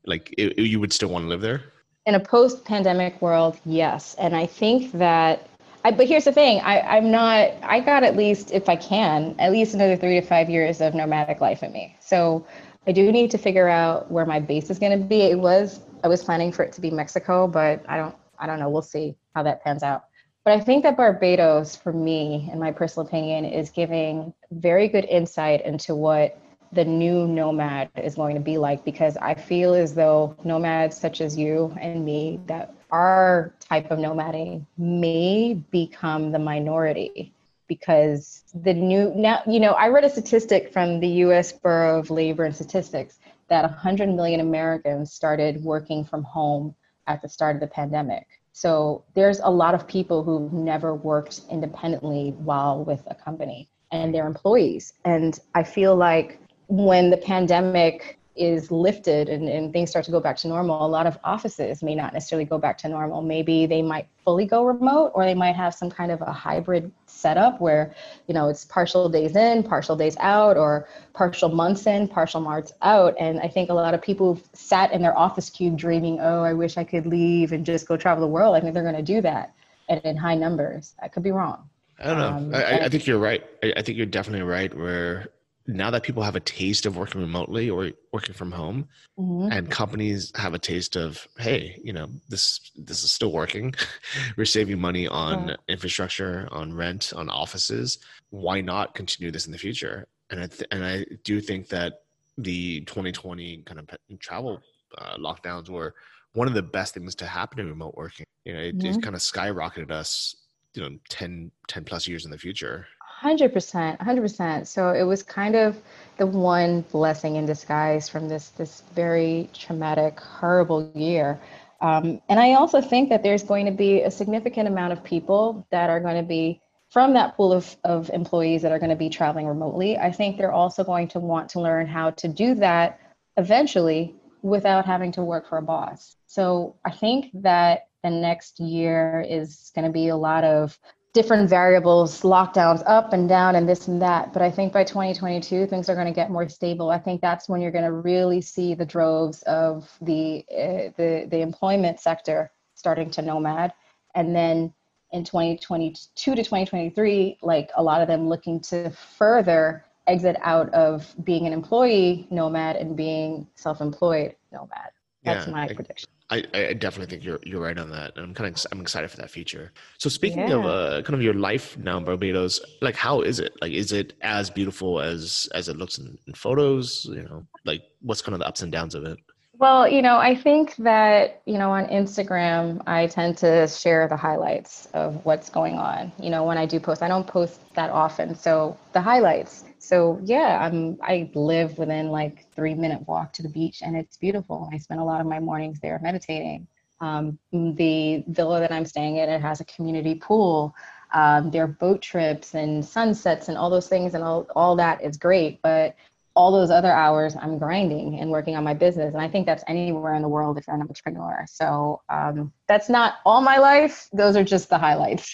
Like it, you would still want to live there? In a post-pandemic world, yes. And I think that, I, but here's the thing, I, I'm not, I got at least, if I can, at least another three to five years of nomadic life in me. So I do need to figure out where my base is going to be. It was, I was planning for it to be Mexico, but I don't, I don't know. We'll see how that pans out. But I think that Barbados, for me, in my personal opinion, is giving very good insight into what the new nomad is going to be like, because I feel as though nomads such as you and me, that our type of nomading may become the minority, because the new now, you know, I read a statistic from the U S Bureau of Labor and Statistics that one hundred million Americans started working from home at the start of the pandemic. So there's a lot of people who've never worked independently while with a company, and they're employees. And I feel like when the pandemic is lifted and, and things start to go back to normal, a lot of offices may not necessarily go back to normal. Maybe they might fully go remote, or they might have some kind of a hybrid setup where, you know, it's partial days in, partial days out, or partial months in, partial months out. And I think a lot of people who've sat in their office cube dreaming, oh, I wish I could leave and just go travel the world. I think they're going to do that, and in high numbers. I could be wrong. I don't know. Um, I, I think you're right. I, I think you're definitely right, where now that people have a taste of working remotely or working from home, mm-hmm. and companies have a taste of, hey, you know, this this is still working. We're saving money on yeah. infrastructure, on rent, on offices. Why not continue this in the future? And I th- and I do think that the twenty twenty kind of travel uh, lockdowns were one of the best things to happen in remote working. You know, it, mm-hmm. it kind of skyrocketed us, you know, ten, ten plus years in the future. one hundred percent, one hundred percent. So it was kind of the one blessing in disguise from this this very traumatic, horrible year. Um, and I also think that there's going to be a significant amount of people that are going to be from that pool of, of employees that are going to be traveling remotely. I think they're also going to want to learn how to do that eventually without having to work for a boss. So I think that the next year is going to be a lot of different variables, lockdowns up and down and this and that. But I think by twenty twenty-two, things are going to get more stable. I think that's when you're going to really see the droves of the, uh, the, the employment sector starting to nomad. And then in twenty twenty-two to twenty twenty-three, like a lot of them looking to further exit out of being an employee nomad and being self-employed nomad. That's yeah, my I, prediction. I, I definitely think you're you're right on that. And I'm kind of I'm excited for that future. So speaking yeah. of uh, kind of your life now in Barbados, like how is it? Like, is it as beautiful as as it looks in, in photos? You know, like what's kind of the ups and downs of it? Well, you know, I think that, you know, on Instagram, I tend to share the highlights of what's going on. You know, when I do post, I don't post that often. So the highlights. So yeah, I'm, I live within like three minute walk to the beach, and it's beautiful. I spend a lot of my mornings there meditating. Um, the villa that I'm staying in, it has a community pool. Um, there are boat trips and sunsets and all those things, and all, all that is great. But all those other hours I'm grinding and working on my business. And I think that's anywhere in the world if you're an entrepreneur. So um, that's not all my life. Those are just the highlights.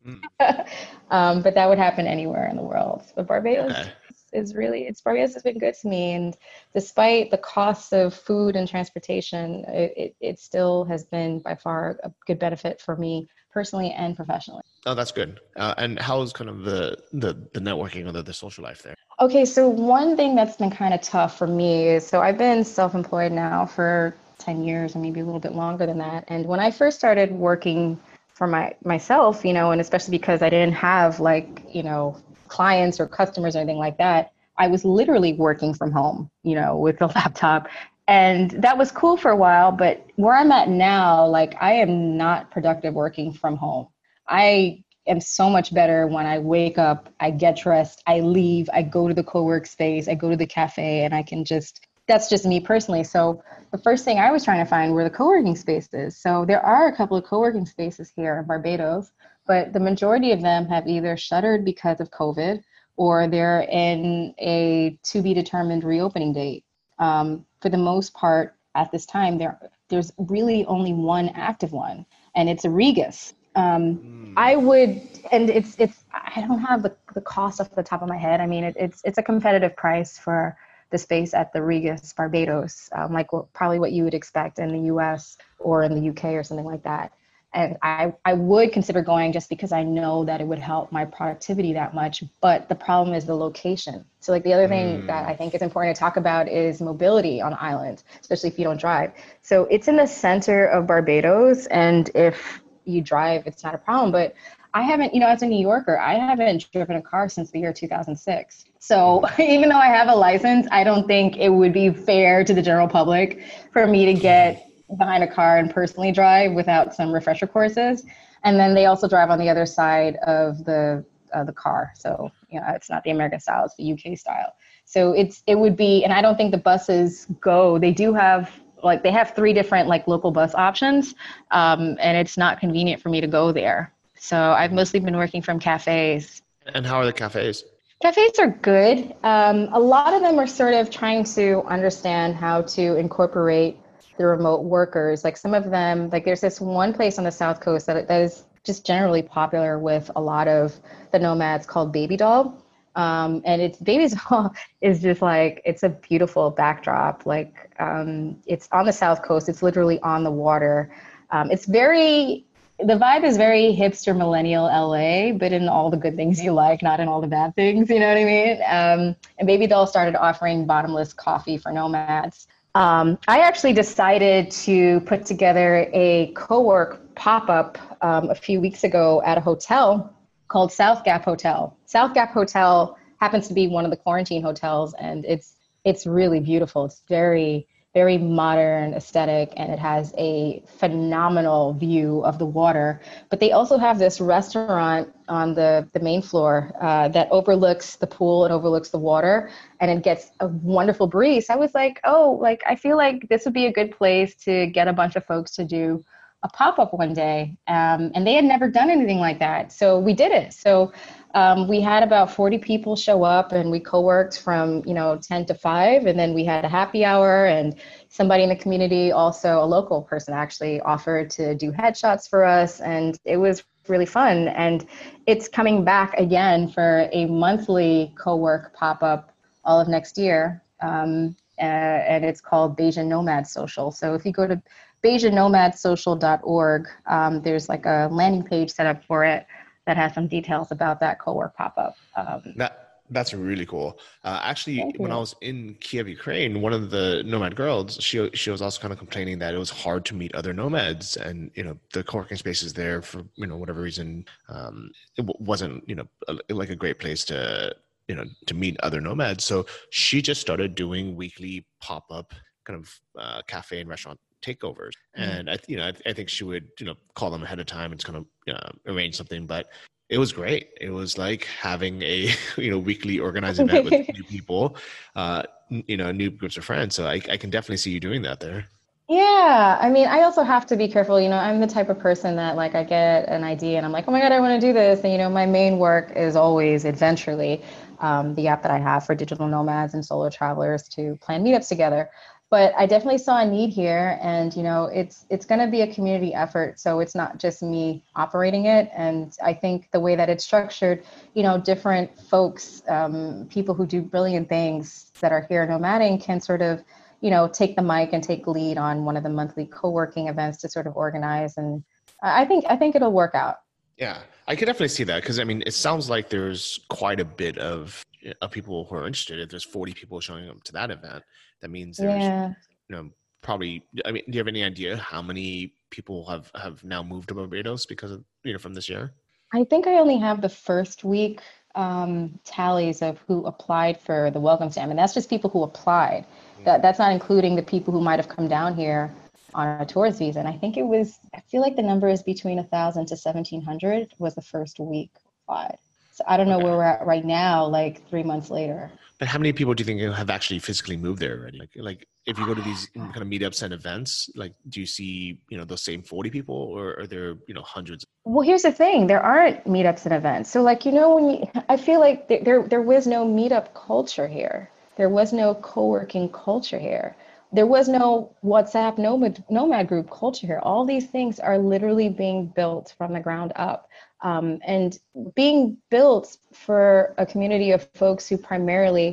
mm. um, but that would happen anywhere in the world. But Barbados okay. is really, it's Barbados has been good to me. And despite the costs of food and transportation, it, it, it still has been by far a good benefit for me personally and professionally. Oh, that's good. Uh, and how's kind of the, the, the networking or the, the social life there? Okay, so one thing that's been kind of tough for me is, so I've been self-employed now for ten years and maybe a little bit longer than that. And when I first started working for my myself, you know, and especially because I didn't have like, you know, clients or customers or anything like that, I was literally working from home, you know, with a laptop. And that was cool for a while, but where I'm at now, like I am not productive working from home. I am so much better when I wake up, I get dressed, I leave, I go to the co-work space, I go to the cafe, and I can just, that's just me personally. So the first thing I was trying to find were the co-working spaces. So there are a couple of co-working spaces here in Barbados, but the majority of them have either shuttered because of COVID, or they're in a to be determined reopening date. Um, for the most part, at this time, there there's really only one active one, and it's a Regus. Um, mm. I would, and it's, it's, I don't have the, the cost off the top of my head. I mean, it, it's, it's a competitive price for the space at the Regis Barbados, um, like what, probably what you would expect in the U S or in the U K or something like that. And I, I would consider going just because I know that it would help my productivity that much. But the problem is the location. So like the other thing mm. that I think is important to talk about is mobility on the island, especially if you don't drive. So it's in the center of Barbados. And if you drive, it's not a problem. But I haven't, you know, as a New Yorker, I haven't driven a car since the year two thousand six. So even though I have a license, I don't think it would be fair to the general public for me to get behind a car and personally drive without some refresher courses. And then they also drive on the other side of the uh, the car. So, you know, it's not the American style, it's the U K style. So it's it would be, and I don't think the buses go, they do have, like they have three different like local bus options. Um, and it's not convenient for me to go there. So I've mostly been working from cafes. And how are the cafes? Cafes are good. Um, a lot of them are sort of trying to understand how to incorporate the remote workers. Like some of them, like there's this one place on the South Coast that, that is just generally popular with a lot of the nomads called Baby Doll. Um, and it's Baby Doll is just like, it's a beautiful backdrop. Like um, it's on the South Coast. It's literally on the water. Um, it's very, the vibe is very hipster millennial L A, but in all the good things you like, not in all the bad things, you know what I mean? Um, and Baby Doll started offering bottomless coffee for nomads. Um, I actually decided to put together a co-work pop-up um, a few weeks ago at a hotel called South Gap Hotel. South Gap Hotel happens to be one of the quarantine hotels, and it's it's really beautiful. It's very, very modern aesthetic, and it has a phenomenal view of the water. But they also have this restaurant on the, the main floor uh, that overlooks the pool and overlooks the water, and it gets a wonderful breeze. I was like, oh, like I feel like this would be a good place to get a bunch of folks to do a pop-up one day. Um, and they had never done anything like that. So we did it. So um, we had about forty people show up, and we co-worked from, you know, ten to five. And then we had a happy hour, and somebody in the community, also a local person actually, offered to do headshots for us. And it was really fun. And it's coming back again for a monthly co-work pop-up all of next year. Um, uh, and it's called Bajan Nomad Social. So if you go to Bajan Nomad Social dot org, um, there's like a landing page set up for it that has some details about that co-work pop-up. Um, that that's really cool. Uh, actually, when I was in Kiev, Ukraine, one of the nomad girls, she she was also kind of complaining that it was hard to meet other nomads, and you know the co-working spaces there for you know whatever reason, um, it w- wasn't you know a, like a great place to you know to meet other nomads. So she just started doing weekly pop-up kind of uh, cafe and restaurant takeovers. And I, you know, I, I think she would, you know, call them ahead of time and kind of uh, arrange something, but it was great. It was like having a, you know, weekly organized event with new people, uh, you know, new groups of friends. So I, I can definitely see you doing that there. Yeah. I mean, I also have to be careful. You know, I'm the type of person that like I get an idea and I'm like, oh my God, I want to do this. And, you know, my main work is always Adventurely, um, the app that I have for digital nomads and solo travelers to plan meetups together. But I definitely saw a need here, and you know, it's it's going to be a community effort, so it's not just me operating it. And I think the way that it's structured, you know, different folks, um, people who do brilliant things that are here nomading can sort of, you know, take the mic and take lead on one of the monthly co-working events to sort of organize. And I think I think it'll work out. Yeah, I could definitely see that because I mean, it sounds like there's quite a bit of of people who are interested. If there's forty people showing up to that event, that means there's, yeah. you know, probably, I mean, do you have any idea how many people have, have now moved to Barbados because of, you know, from this year? I think I only have the first week um, tallies of who applied for the welcome stamp. And that's just people who applied. Mm-hmm. That That's not including the people who might have come down here on a tourist visa. And I think it was, I feel like the number is between one thousand to seventeen hundred was the first week applied. So I don't know okay. where we're at right now, like three months later. But how many people do you think have actually physically moved there already? Like, like if you go to these kind of meetups and events, like, do you see, you know, those same forty people, or are there, you know, hundreds? Well, here's the thing. There aren't meetups and events. So like, you know, when you, I feel like there, there, there was no meetup culture here. There was no co-working culture here. There was no WhatsApp nomad, nomad group culture here. All these things are literally being built from the ground up. Um, and being built for a community of folks who primarily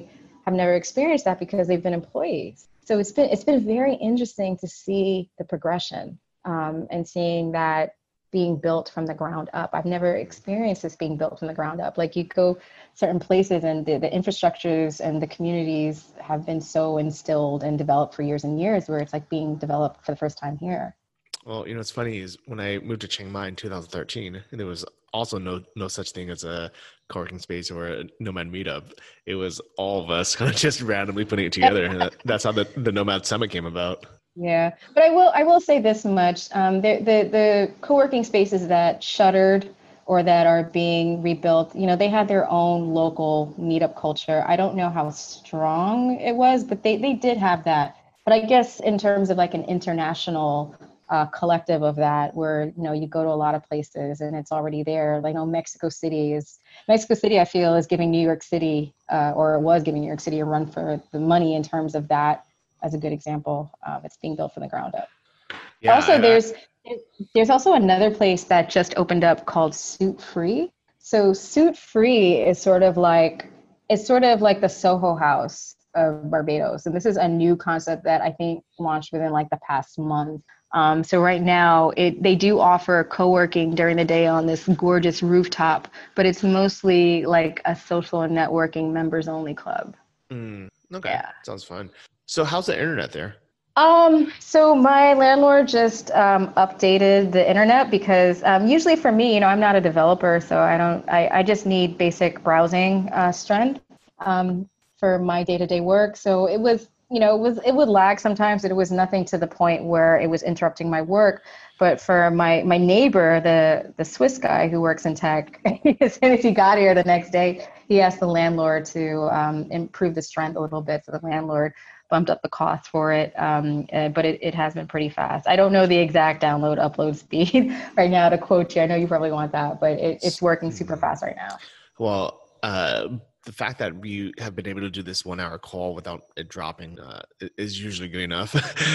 have never experienced that because they've been employees. So it's been it's been very interesting to see the progression um, and seeing that being built from the ground up. I've never experienced this being built from the ground up. Like you go certain places and the, the infrastructures and the communities have been so instilled and developed for years and years where it's like being developed for the first time here. Well, you know, what's funny is when I moved to Chiang Mai in two thousand thirteen, there was also no no such thing as a co-working space or a Nomad meetup. It was all of us kind of just randomly putting it together. And that, that's how the, the Nomad Summit came about. Yeah, but I will I will say this much. Um, the, the, the co-working spaces that shuttered or that are being rebuilt, you know, they had their own local meetup culture. I don't know how strong it was, but they, they did have that. But I guess in terms of like an international uh, collective of that, where, you know, you go to a lot of places and it's already there. Like, you know, Mexico City is, Mexico City, I feel, is giving New York City, uh, or it was giving New York City a run for the money in terms of that as a good example. Um, it's being built from the ground up. Yeah, also, I, there's there's also another place that just opened up called Suit Free. So Suit Free is sort of like, it's sort of like the Soho House of Barbados. And this is a new concept that I think launched within like the past month. Um, so right now, it they do offer co-working during the day on this gorgeous rooftop, but it's mostly like a social and networking members only club. Mm, okay, yeah. Sounds fun. So how's the internet there? Um, so my landlord just um, updated the internet because um, usually for me, you know, I'm not a developer, so I don't, I, I just need basic browsing uh, strength um, for my day-to-day work. So it was, you know, it was, it would lag sometimes, but it was nothing to the point where it was interrupting my work. But for my, my neighbor, the, the Swiss guy who works in tech, as soon as he got here the next day, he asked the landlord to um, improve the strength a little bit. So the landlord bumped up the cost for it, um, uh, but it, it has been pretty fast. I don't know the exact download upload speed right now to quote you. I know you probably want that, but it, it's working super fast right now. Well, uh, the fact that we have been able to do this one hour call without it dropping uh, is usually good enough.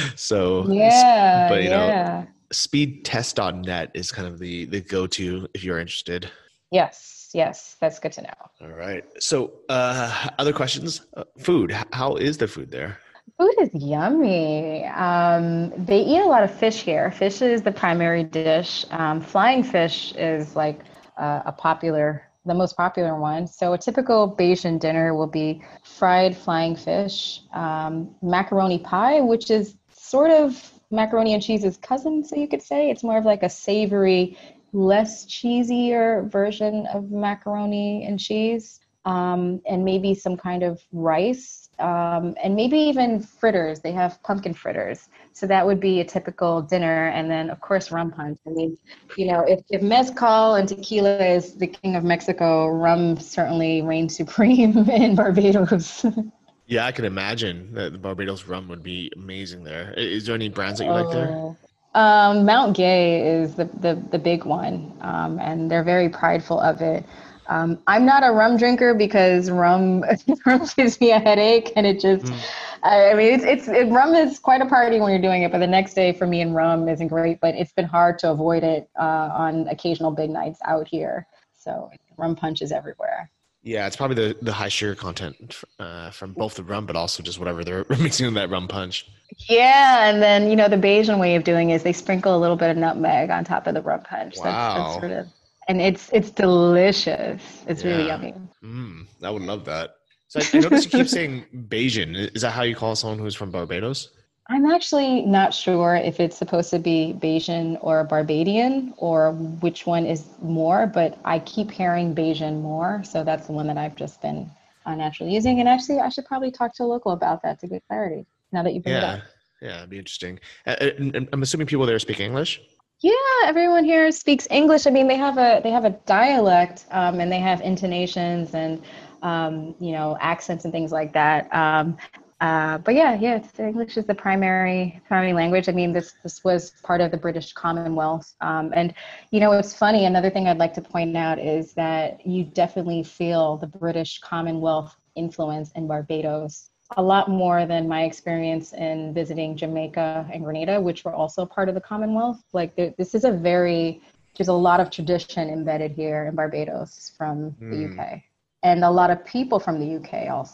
so, yeah, but you yeah. know, speedtest dot net is kind of the, the go-to if you're interested. Yes, yes, that's good to know. All right. So uh, other questions? Uh, food. How is the food there? Food is yummy. Um, they eat a lot of fish here. Fish is the primary dish. Um, flying fish is like uh, a popular, the most popular one. So a typical Bayesian dinner will be fried flying fish, um, macaroni pie, which is sort of macaroni and cheese's cousin, so you could say. It's more of like a savory, less cheesier version of macaroni and cheese, um, and maybe some kind of rice. Um, and maybe even fritters. They have pumpkin fritters. So that would be a typical dinner. And then, of course, rum punch. I mean, you know, if, if mezcal and tequila is the king of Mexico, rum certainly reigns supreme in Barbados. Yeah, I can imagine that the Barbados rum would be amazing there. Is there any brands that you oh. like there? Um, Mount Gay is the, the, the big one, um, and they're very prideful of it. Um, I'm not a rum drinker because rum rum gives me a headache, and it just, mm. I, I mean, it's it's it, rum is quite a party when you're doing it, but the next day for me and rum isn't great. But it's been hard to avoid it uh, on occasional big nights out here. So rum punch is everywhere. Yeah, it's probably the, the high sugar content uh, from both the rum, but also just whatever they're mixing in that rum punch. Yeah, and then, you know, the Bayesian way of doing it is they sprinkle a little bit of nutmeg on top of the rum punch. Wow. That's, that's sort of, and it's it's delicious. It's yeah. really yummy. Mm, I would love that. So I, I noticed you keep saying Bayesian. Is that how you call someone who's from Barbados? I'm actually not sure if it's supposed to be Bayesian or Barbadian or which one is more, but I keep hearing Bayesian more. So that's the one that I've just been uh, naturally using. And actually, I should probably talk to a local about that to get clarity now that you bring yeah. it up. Yeah, it'd be interesting. Uh, and I'm assuming people there speak English? Yeah, everyone here speaks English. I mean, they have a they have a dialect um, and they have intonations and, um, you know, accents and things like that. Um, Uh, but yeah, yeah, it's, English is the primary primary language. I mean, this this was part of the British Commonwealth. Um, and, you know, it's funny. Another thing I'd like to point out is that you definitely feel the British Commonwealth influence in Barbados a lot more than my experience in visiting Jamaica and Grenada, which were also part of the Commonwealth. Like, there, this is a very, there's a lot of tradition embedded here in Barbados from mm. the U K. And a lot of people from the U K also.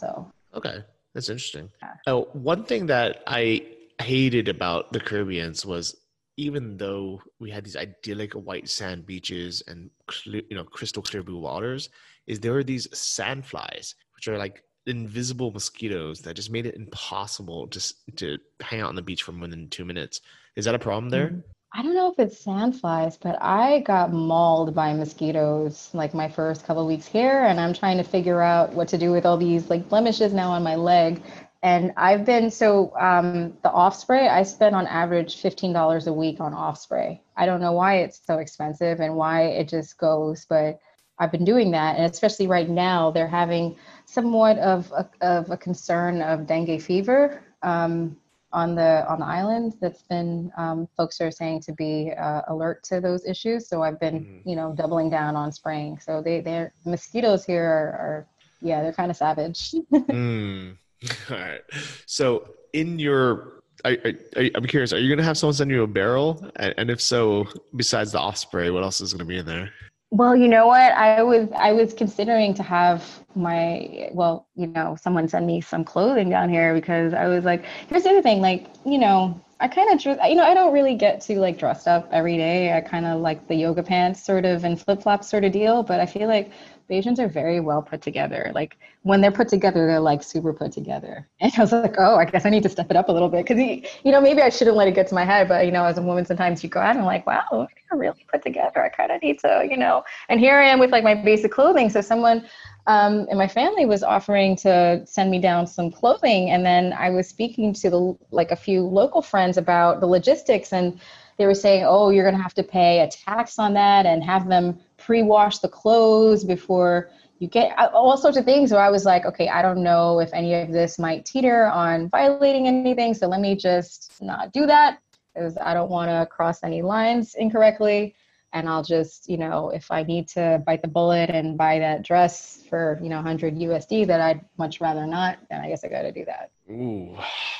Okay, that's interesting. Yeah. Oh, one thing that I hated about the Caribbeans was even though we had these idyllic white sand beaches and clear, you know, crystal clear blue waters, is there were these sandflies, which are like invisible mosquitoes that just made it impossible just to hang out on the beach for more than two minutes. Is that a problem there? Mhm. I don't know if it's sandflies, but I got mauled by mosquitoes like my first couple of weeks here, and I'm trying to figure out what to do with all these like blemishes now on my leg. And I've been so um, the off spray, I spend on average fifteen dollars a week on off spray. I don't know why it's so expensive and why it just goes, but I've been doing that. And especially right now, they're having somewhat of a, of a concern of dengue fever. Um, on the on the island that's been um, folks are saying to be uh, alert to those issues. So I've been Mhm. you know doubling down on spraying. So they they're mosquitoes here are, are yeah they're kind of savage. Mm. All right. So in your, I, I, I- I'm curious, are you going to have someone send you a barrel? And, and if so, besides the off spray, what else is going to be in there? Well, you know what? I was I was considering to have my well, you know, someone send me some clothing down here because I was like, here's the other thing, like, you know, I kind of dress, you know, I don't really get to like dressed up every day. I kind of like the yoga pants sort of and flip flops sort of deal, but I feel like Bajans are very well put together. Like when they're put together, they're like super put together. And I was like, oh, I guess I need to step it up a little bit because, you know, maybe I shouldn't let it get to my head. But, you know, as a woman, sometimes you go out and like, wow, they're really put together. I kind of need to, you know, and here I am with like my basic clothing. So someone um, in my family was offering to send me down some clothing. And then I was speaking to the like a few local friends about the logistics, and they were saying, oh, you're going to have to pay a tax on that and have them pre-wash the clothes before you get all sorts of things. So I was like, okay, I don't know if any of this might teeter on violating anything. So let me just not do that because I don't want to cross any lines incorrectly. And I'll just, you know, if I need to bite the bullet and buy that dress for, you know, one hundred U S D that I'd much rather not, then I guess I got to do that. Ooh,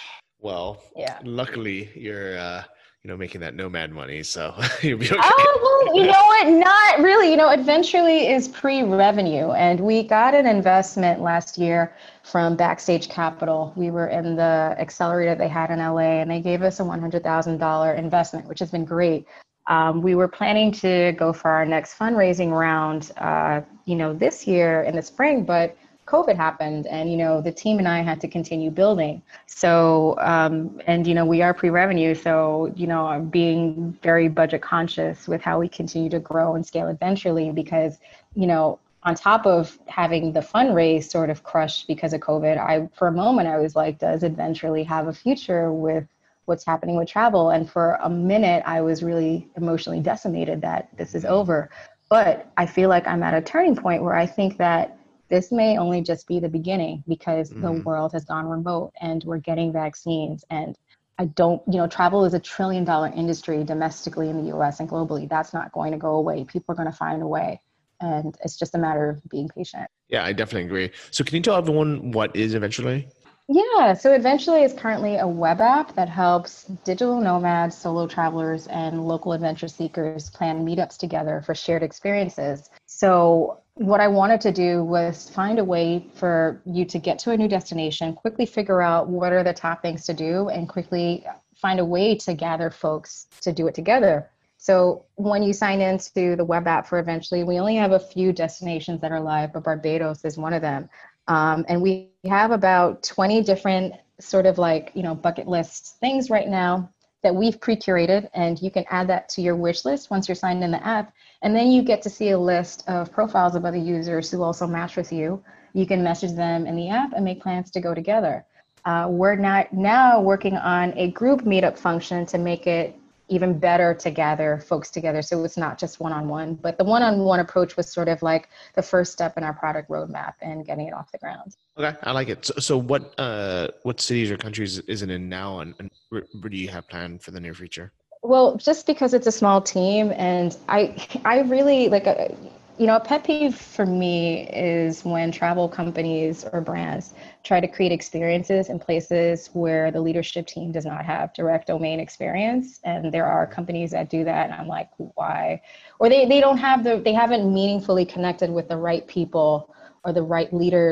well, Yeah. luckily you're, uh, you know, making that nomad money, so you'll be okay. Oh, well, you know what? Not really. You know, Adventurely is pre-revenue, and we got an investment last year from Backstage Capital. We were in the accelerator they had in L A, and they gave us a one hundred thousand dollars investment, which has been great. Um, we were planning to go for our next fundraising round, uh, you know, this year in the spring, but COVID happened, and you know, the team and I had to continue building. So, um, and you know, we are pre-revenue, so you know, I'm being very budget conscious with how we continue to grow and scale Adventurely, because you know, on top of having the fundraise sort of crushed because of COVID, I for a moment I was like, does Adventurely have a future with what's happening with travel? And for a minute, I was really emotionally decimated that this is over. But I feel like I'm at a turning point where I think that this may only just be the beginning because the Mhm. world has gone remote and we're getting vaccines. And I don't, you know, travel is a trillion dollar industry domestically in the U S and globally. That's not going to go away. People are going to find a way. And it's just a matter of being patient. Yeah, I definitely agree. So can you tell everyone what is Eventually? Yeah, so Adventurely is currently a web app that helps digital nomads, solo travelers, and local adventure seekers plan meetups together for shared experiences. So what I wanted to do was find a way for you to get to a new destination, quickly figure out what are the top things to do, and quickly find a way to gather folks to do it together. So when you sign into the web app for Eventually, we only have a few destinations that are live, but Barbados is one of them. Um, and we have about twenty different sort of like, you know, bucket list things right now that we've pre-curated, and you can add that to your wish list once you're signed in the app. And then you get to see a list of profiles of other users who also match with you. You can message them in the app and make plans to go together. Uh, we're not now working on a group meetup function to make it even better to gather folks together. So it's not just one-on-one, but the one-on-one approach was sort of like the first step in our product roadmap and getting it off the ground. Okay, I like it. So, so what uh what cities or countries is it in now, and, and where, where do you have planned for the near future? Well, just because it's a small team, and I, I really like, a, you know, a pet peeve for me is when travel companies or brands try to create experiences in places where the leadership team does not have direct domain experience. And there are companies that do that, and I'm like, why? Or they, they don't have the, they haven't meaningfully connected with the right people or the right leaders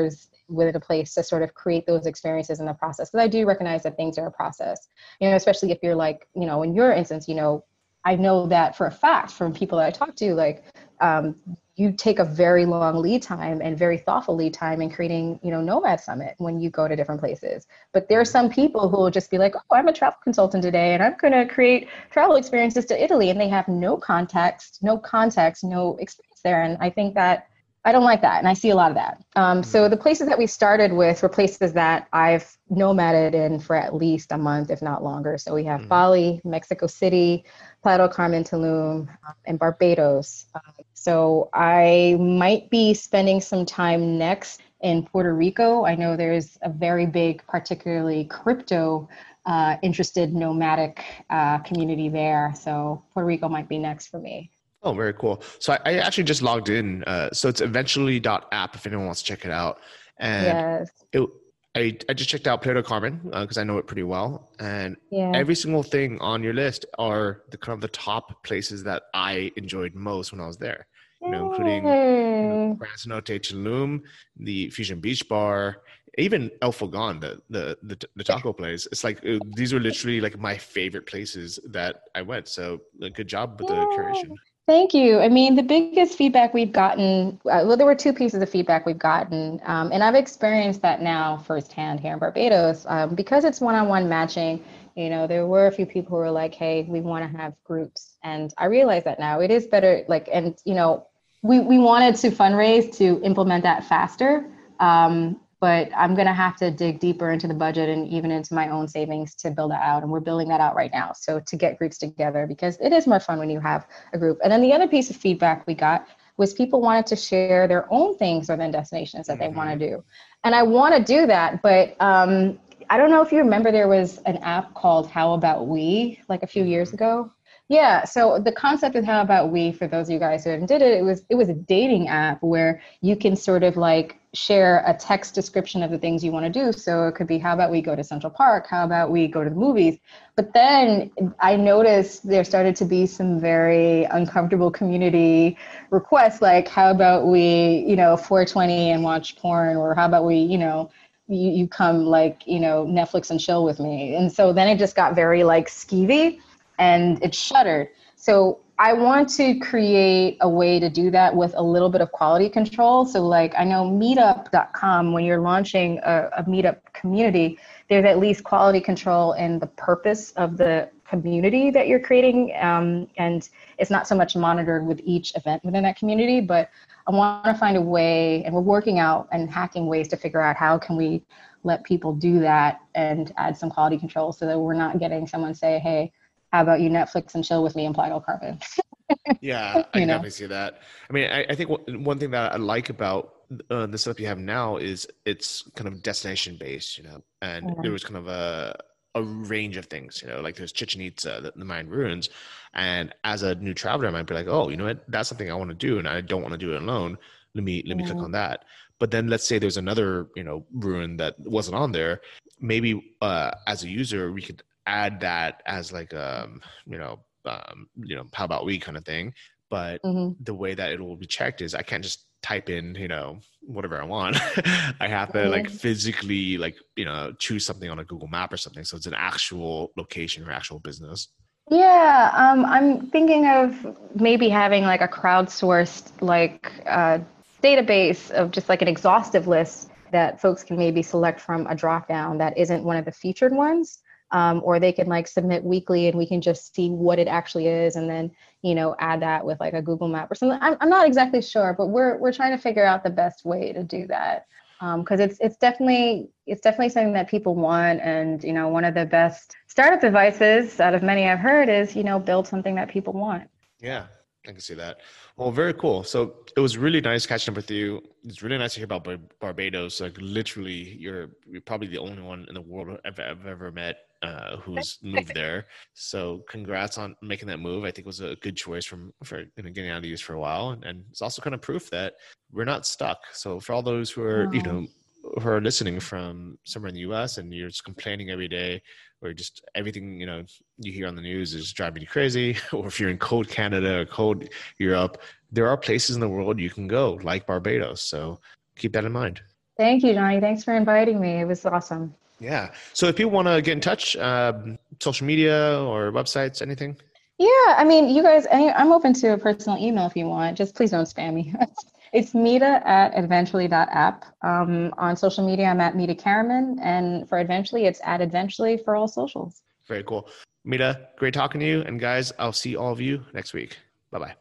within a place to sort of create those experiences in the process. Because I do recognize that things are a process, you know, especially if you're like, you know, in your instance, you know, I know that for a fact from people that I talk to, like, um, you take a very long lead time and very thoughtful lead time in creating, you know, Nomad Summit when you go to different places. But there are some people who will just be like, oh, I'm a travel consultant today and I'm going to create travel experiences to Italy. And they have no context, no context, no experience there. And I think that I don't like that. And I see a lot of that. Um, so the places that we started with were places that I've nomaded in for at least a month, if not longer. So we have mm-hmm. Bali, Mexico City, Playa del Carmen, Tulum, um, and Barbados. Um, so I might be spending some time next in Puerto Rico. I know there's a very big, particularly crypto uh, interested nomadic uh, community there. So Puerto Rico might be next for me. Oh, very cool. So I, I actually just logged in. Uh, so it's eventually dot app if anyone wants to check it out. And yes. it, I, I just checked out Playa del Carmen because uh, I know it pretty well. And yeah. every single thing on your list are the kind of the top places that I enjoyed most when I was there. You know, including you know, Brasanote Tulum, the Fusion Beach Bar, even El Fogon, the the the, the taco place. It's like it, these were literally like my favorite places that I went. So uh, good job with the curation. Thank you. I mean, the biggest feedback we've gotten, uh, well, there were two pieces of feedback we've gotten, um, and I've experienced that now firsthand here in Barbados. Um, because it's one-on-one matching, you know, there were a few people who were like, hey, we want to have groups. And I realize that now it is better, like, and, you know, we, we wanted to fundraise to implement that faster. Um, but I'm going to have to dig deeper into the budget and even into my own savings to build that out. And we're building that out right now. So to get groups together, because it is more fun when you have a group. And then the other piece of feedback we got was people wanted to share their own things within destinations that mm-hmm. they want to do. And I want to do that, but um, I don't know if you remember, there was an app called How About We, like a few years ago. Yeah, so the concept of How About We, for those of you guys who did it, it was it was a dating app where you can sort of like share a text description of the things you want to do. So it could be, how about we go to Central Park? How about we go to the movies? But then I noticed there started to be some very uncomfortable community requests, like how about we, you know, four twenty and watch porn, or how about we, you know, you, you come like, you know, Netflix and chill with me. And so then it just got very like skeevy and it shuttered. So I want to create a way to do that with a little bit of quality control. So like I know meetup dot com, when you're launching a, a meetup community, there's at least quality control in the purpose of the community that you're creating. Um, and it's not so much monitored with each event within that community, but I want to find a way, and we're working out and hacking ways to figure out how can we let people do that and add some quality control so that we're not getting someone say, hey, how about you Netflix and chill with me and Playa del Carmen? Yeah, I you know? definitely see that. I mean, I, I think one thing that I like about uh, the setup you have now is it's kind of destination based, you know, and yeah. there was kind of a a range of things, you know, like there's Chichen Itza, the, the Mayan ruins. And as a new traveler, I might be like, oh, you know what, that's something I want to do, and I don't want to do it alone. Let me let me yeah. click on that. But then let's say there's another, you know, ruin that wasn't on there. Maybe uh, as a user, we could add that as like um you know um you know how about we kind of thing, but mm-hmm. the way that it will be checked is I can't just type in, you know, whatever I want. I have to mm-hmm. like physically like, you know, choose something on a Google map or something, so it's an actual location or actual business. Yeah, um I'm thinking of maybe having like a crowdsourced like uh database of just like an exhaustive list that folks can maybe select from a drop down that isn't one of the featured ones. Um, or they can like submit weekly and we can just see what it actually is, and then, you know, add that with like a Google map or something. I'm, I'm not exactly sure, but we're we're trying to figure out the best way to do that, because um, it's it's definitely it's definitely something that people want. And, you know, one of the best startup advices out of many I've heard is, you know, build something that people want. Yeah, I can see that. Well, very cool. So it was really nice catching up with you. It's really nice to hear about Bar- Barbados. Like literally, you're you're probably the only one in the world I've, I've ever met uh, who's moved there. So congrats on making that move. I think it was a good choice from for you know, getting out of these for a while, and, and it's also kind of proof that we're not stuck. So for all those who are, oh. you know, who are listening from somewhere in the U S and you're just complaining every day, or just everything, you know, you hear on the news is driving you crazy, or if you're in cold Canada or cold Europe, there are places in the world you can go like Barbados. So keep that in mind. Thank you, Johnny. Thanks for inviting me. It was awesome. Yeah. So if people want to get in touch, um, social media or websites, anything? Yeah, I mean, you guys, I, I'm open to a personal email if you want. Just please don't spam me. It's Mita at eventually dot app. Um, on social media, I'm at Mita Karaman. And for Eventually, it's at Eventually for all socials. Very cool. Mita, great talking to you. And guys, I'll see all of you next week. Bye-bye.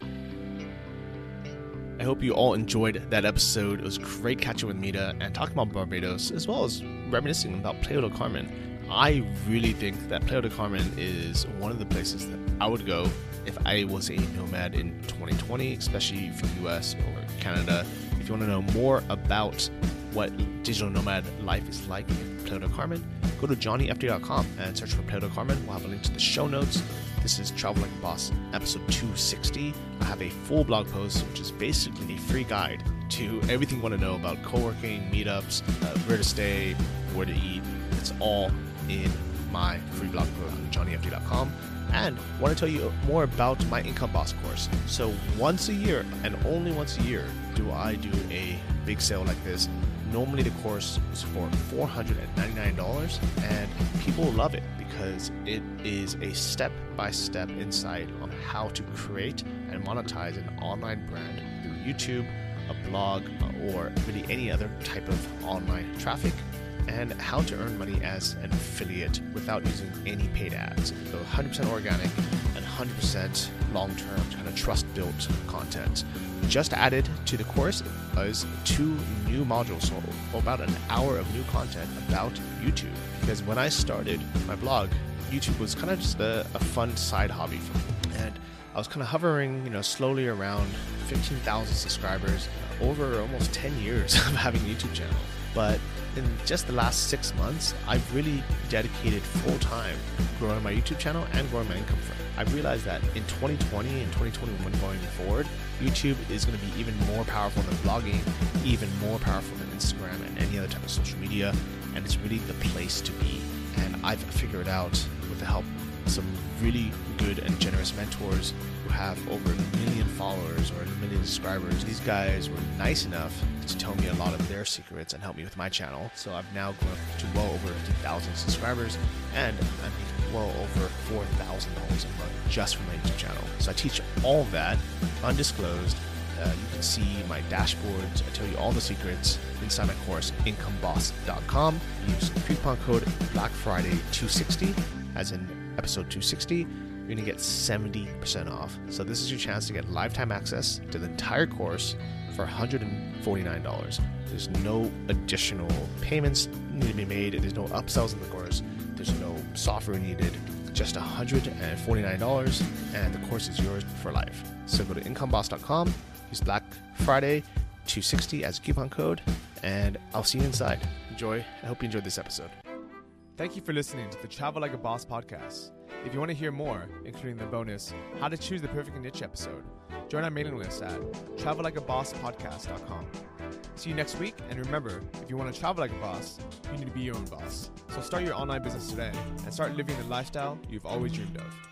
I hope you all enjoyed that episode. It was great catching with Mita and talking about Barbados, as well as reminiscing about Playa del Carmen. I really think that Playa del Carmen is one of the places that I would go if I was a nomad in twenty twenty, especially from the U S or Canada. If you want to know more about what digital nomad life is like in Playa del Carmen, go to johnny f d dot com and search for Playa del Carmen. We'll have a link to the show notes. This is Travel Like a Boss, episode two sixty. I have a full blog post, which is basically a free guide to everything you want to know about co-working, meetups, uh, where to stay, where to eat. It's all in my free blog post on johnny f d dot com. And I want to tell you more about my Income Boss course. So once a year, and only once a year, do I do a big sale like this. Normally the course is for four hundred ninety-nine dollars, and people love it because it is a step-by-step insight on how to create and monetize an online brand through YouTube, a blog, or really any other type of online traffic, and how to earn money as an affiliate without using any paid ads. So one hundred percent organic and one hundred percent long-term kind of trust-built content. Just added to the course is two new modules, so about an hour of new content about YouTube. Because when I started my blog, YouTube was kind of just a, a fun side hobby for me. And I was kind of hovering, you know, slowly around fifteen thousand subscribers over almost ten years of having a YouTube channel. But in just the last six months, I've really dedicated full time growing my YouTube channel and growing my income from it. I realized that in twenty twenty and twenty twenty-one going forward, YouTube is going to be even more powerful than blogging, even more powerful than Instagram and any other type of social media, and it's really the place to be. And I've figured out, with the help of some really good and generous mentors who have over a million followers or a million subscribers, these guys were nice enough to tell me a lot of their secrets and help me with my channel. So I've now grown to well over fifty thousand subscribers, and I'm making well over four thousand dollars a month just from my YouTube channel. So I teach all of that undisclosed. Uh, you can see my dashboards. I tell you all the secrets inside my course, income boss dot com. Use coupon code Black Friday two sixty, as in episode two sixty. You're going to get seventy percent off. So this is your chance to get lifetime access to the entire course for one hundred forty-nine dollars. There's no additional payments need to be made. There's no upsells in the course. There's no software needed. Just one hundred forty-nine dollars, and the course is yours for life. So go to income boss dot com, use Black Friday two sixty as a coupon code, and I'll see you inside. Enjoy. I hope you enjoyed this episode. Thank you for listening to the Travel Like a Boss podcast. If you want to hear more, including the bonus How to Choose the Perfect Niche episode, join our mailing list at travel like a boss podcast dot com. See you next week, and remember, if you want to travel like a boss, you need to be your own boss. So start your online business today and start living the lifestyle you've always dreamed of.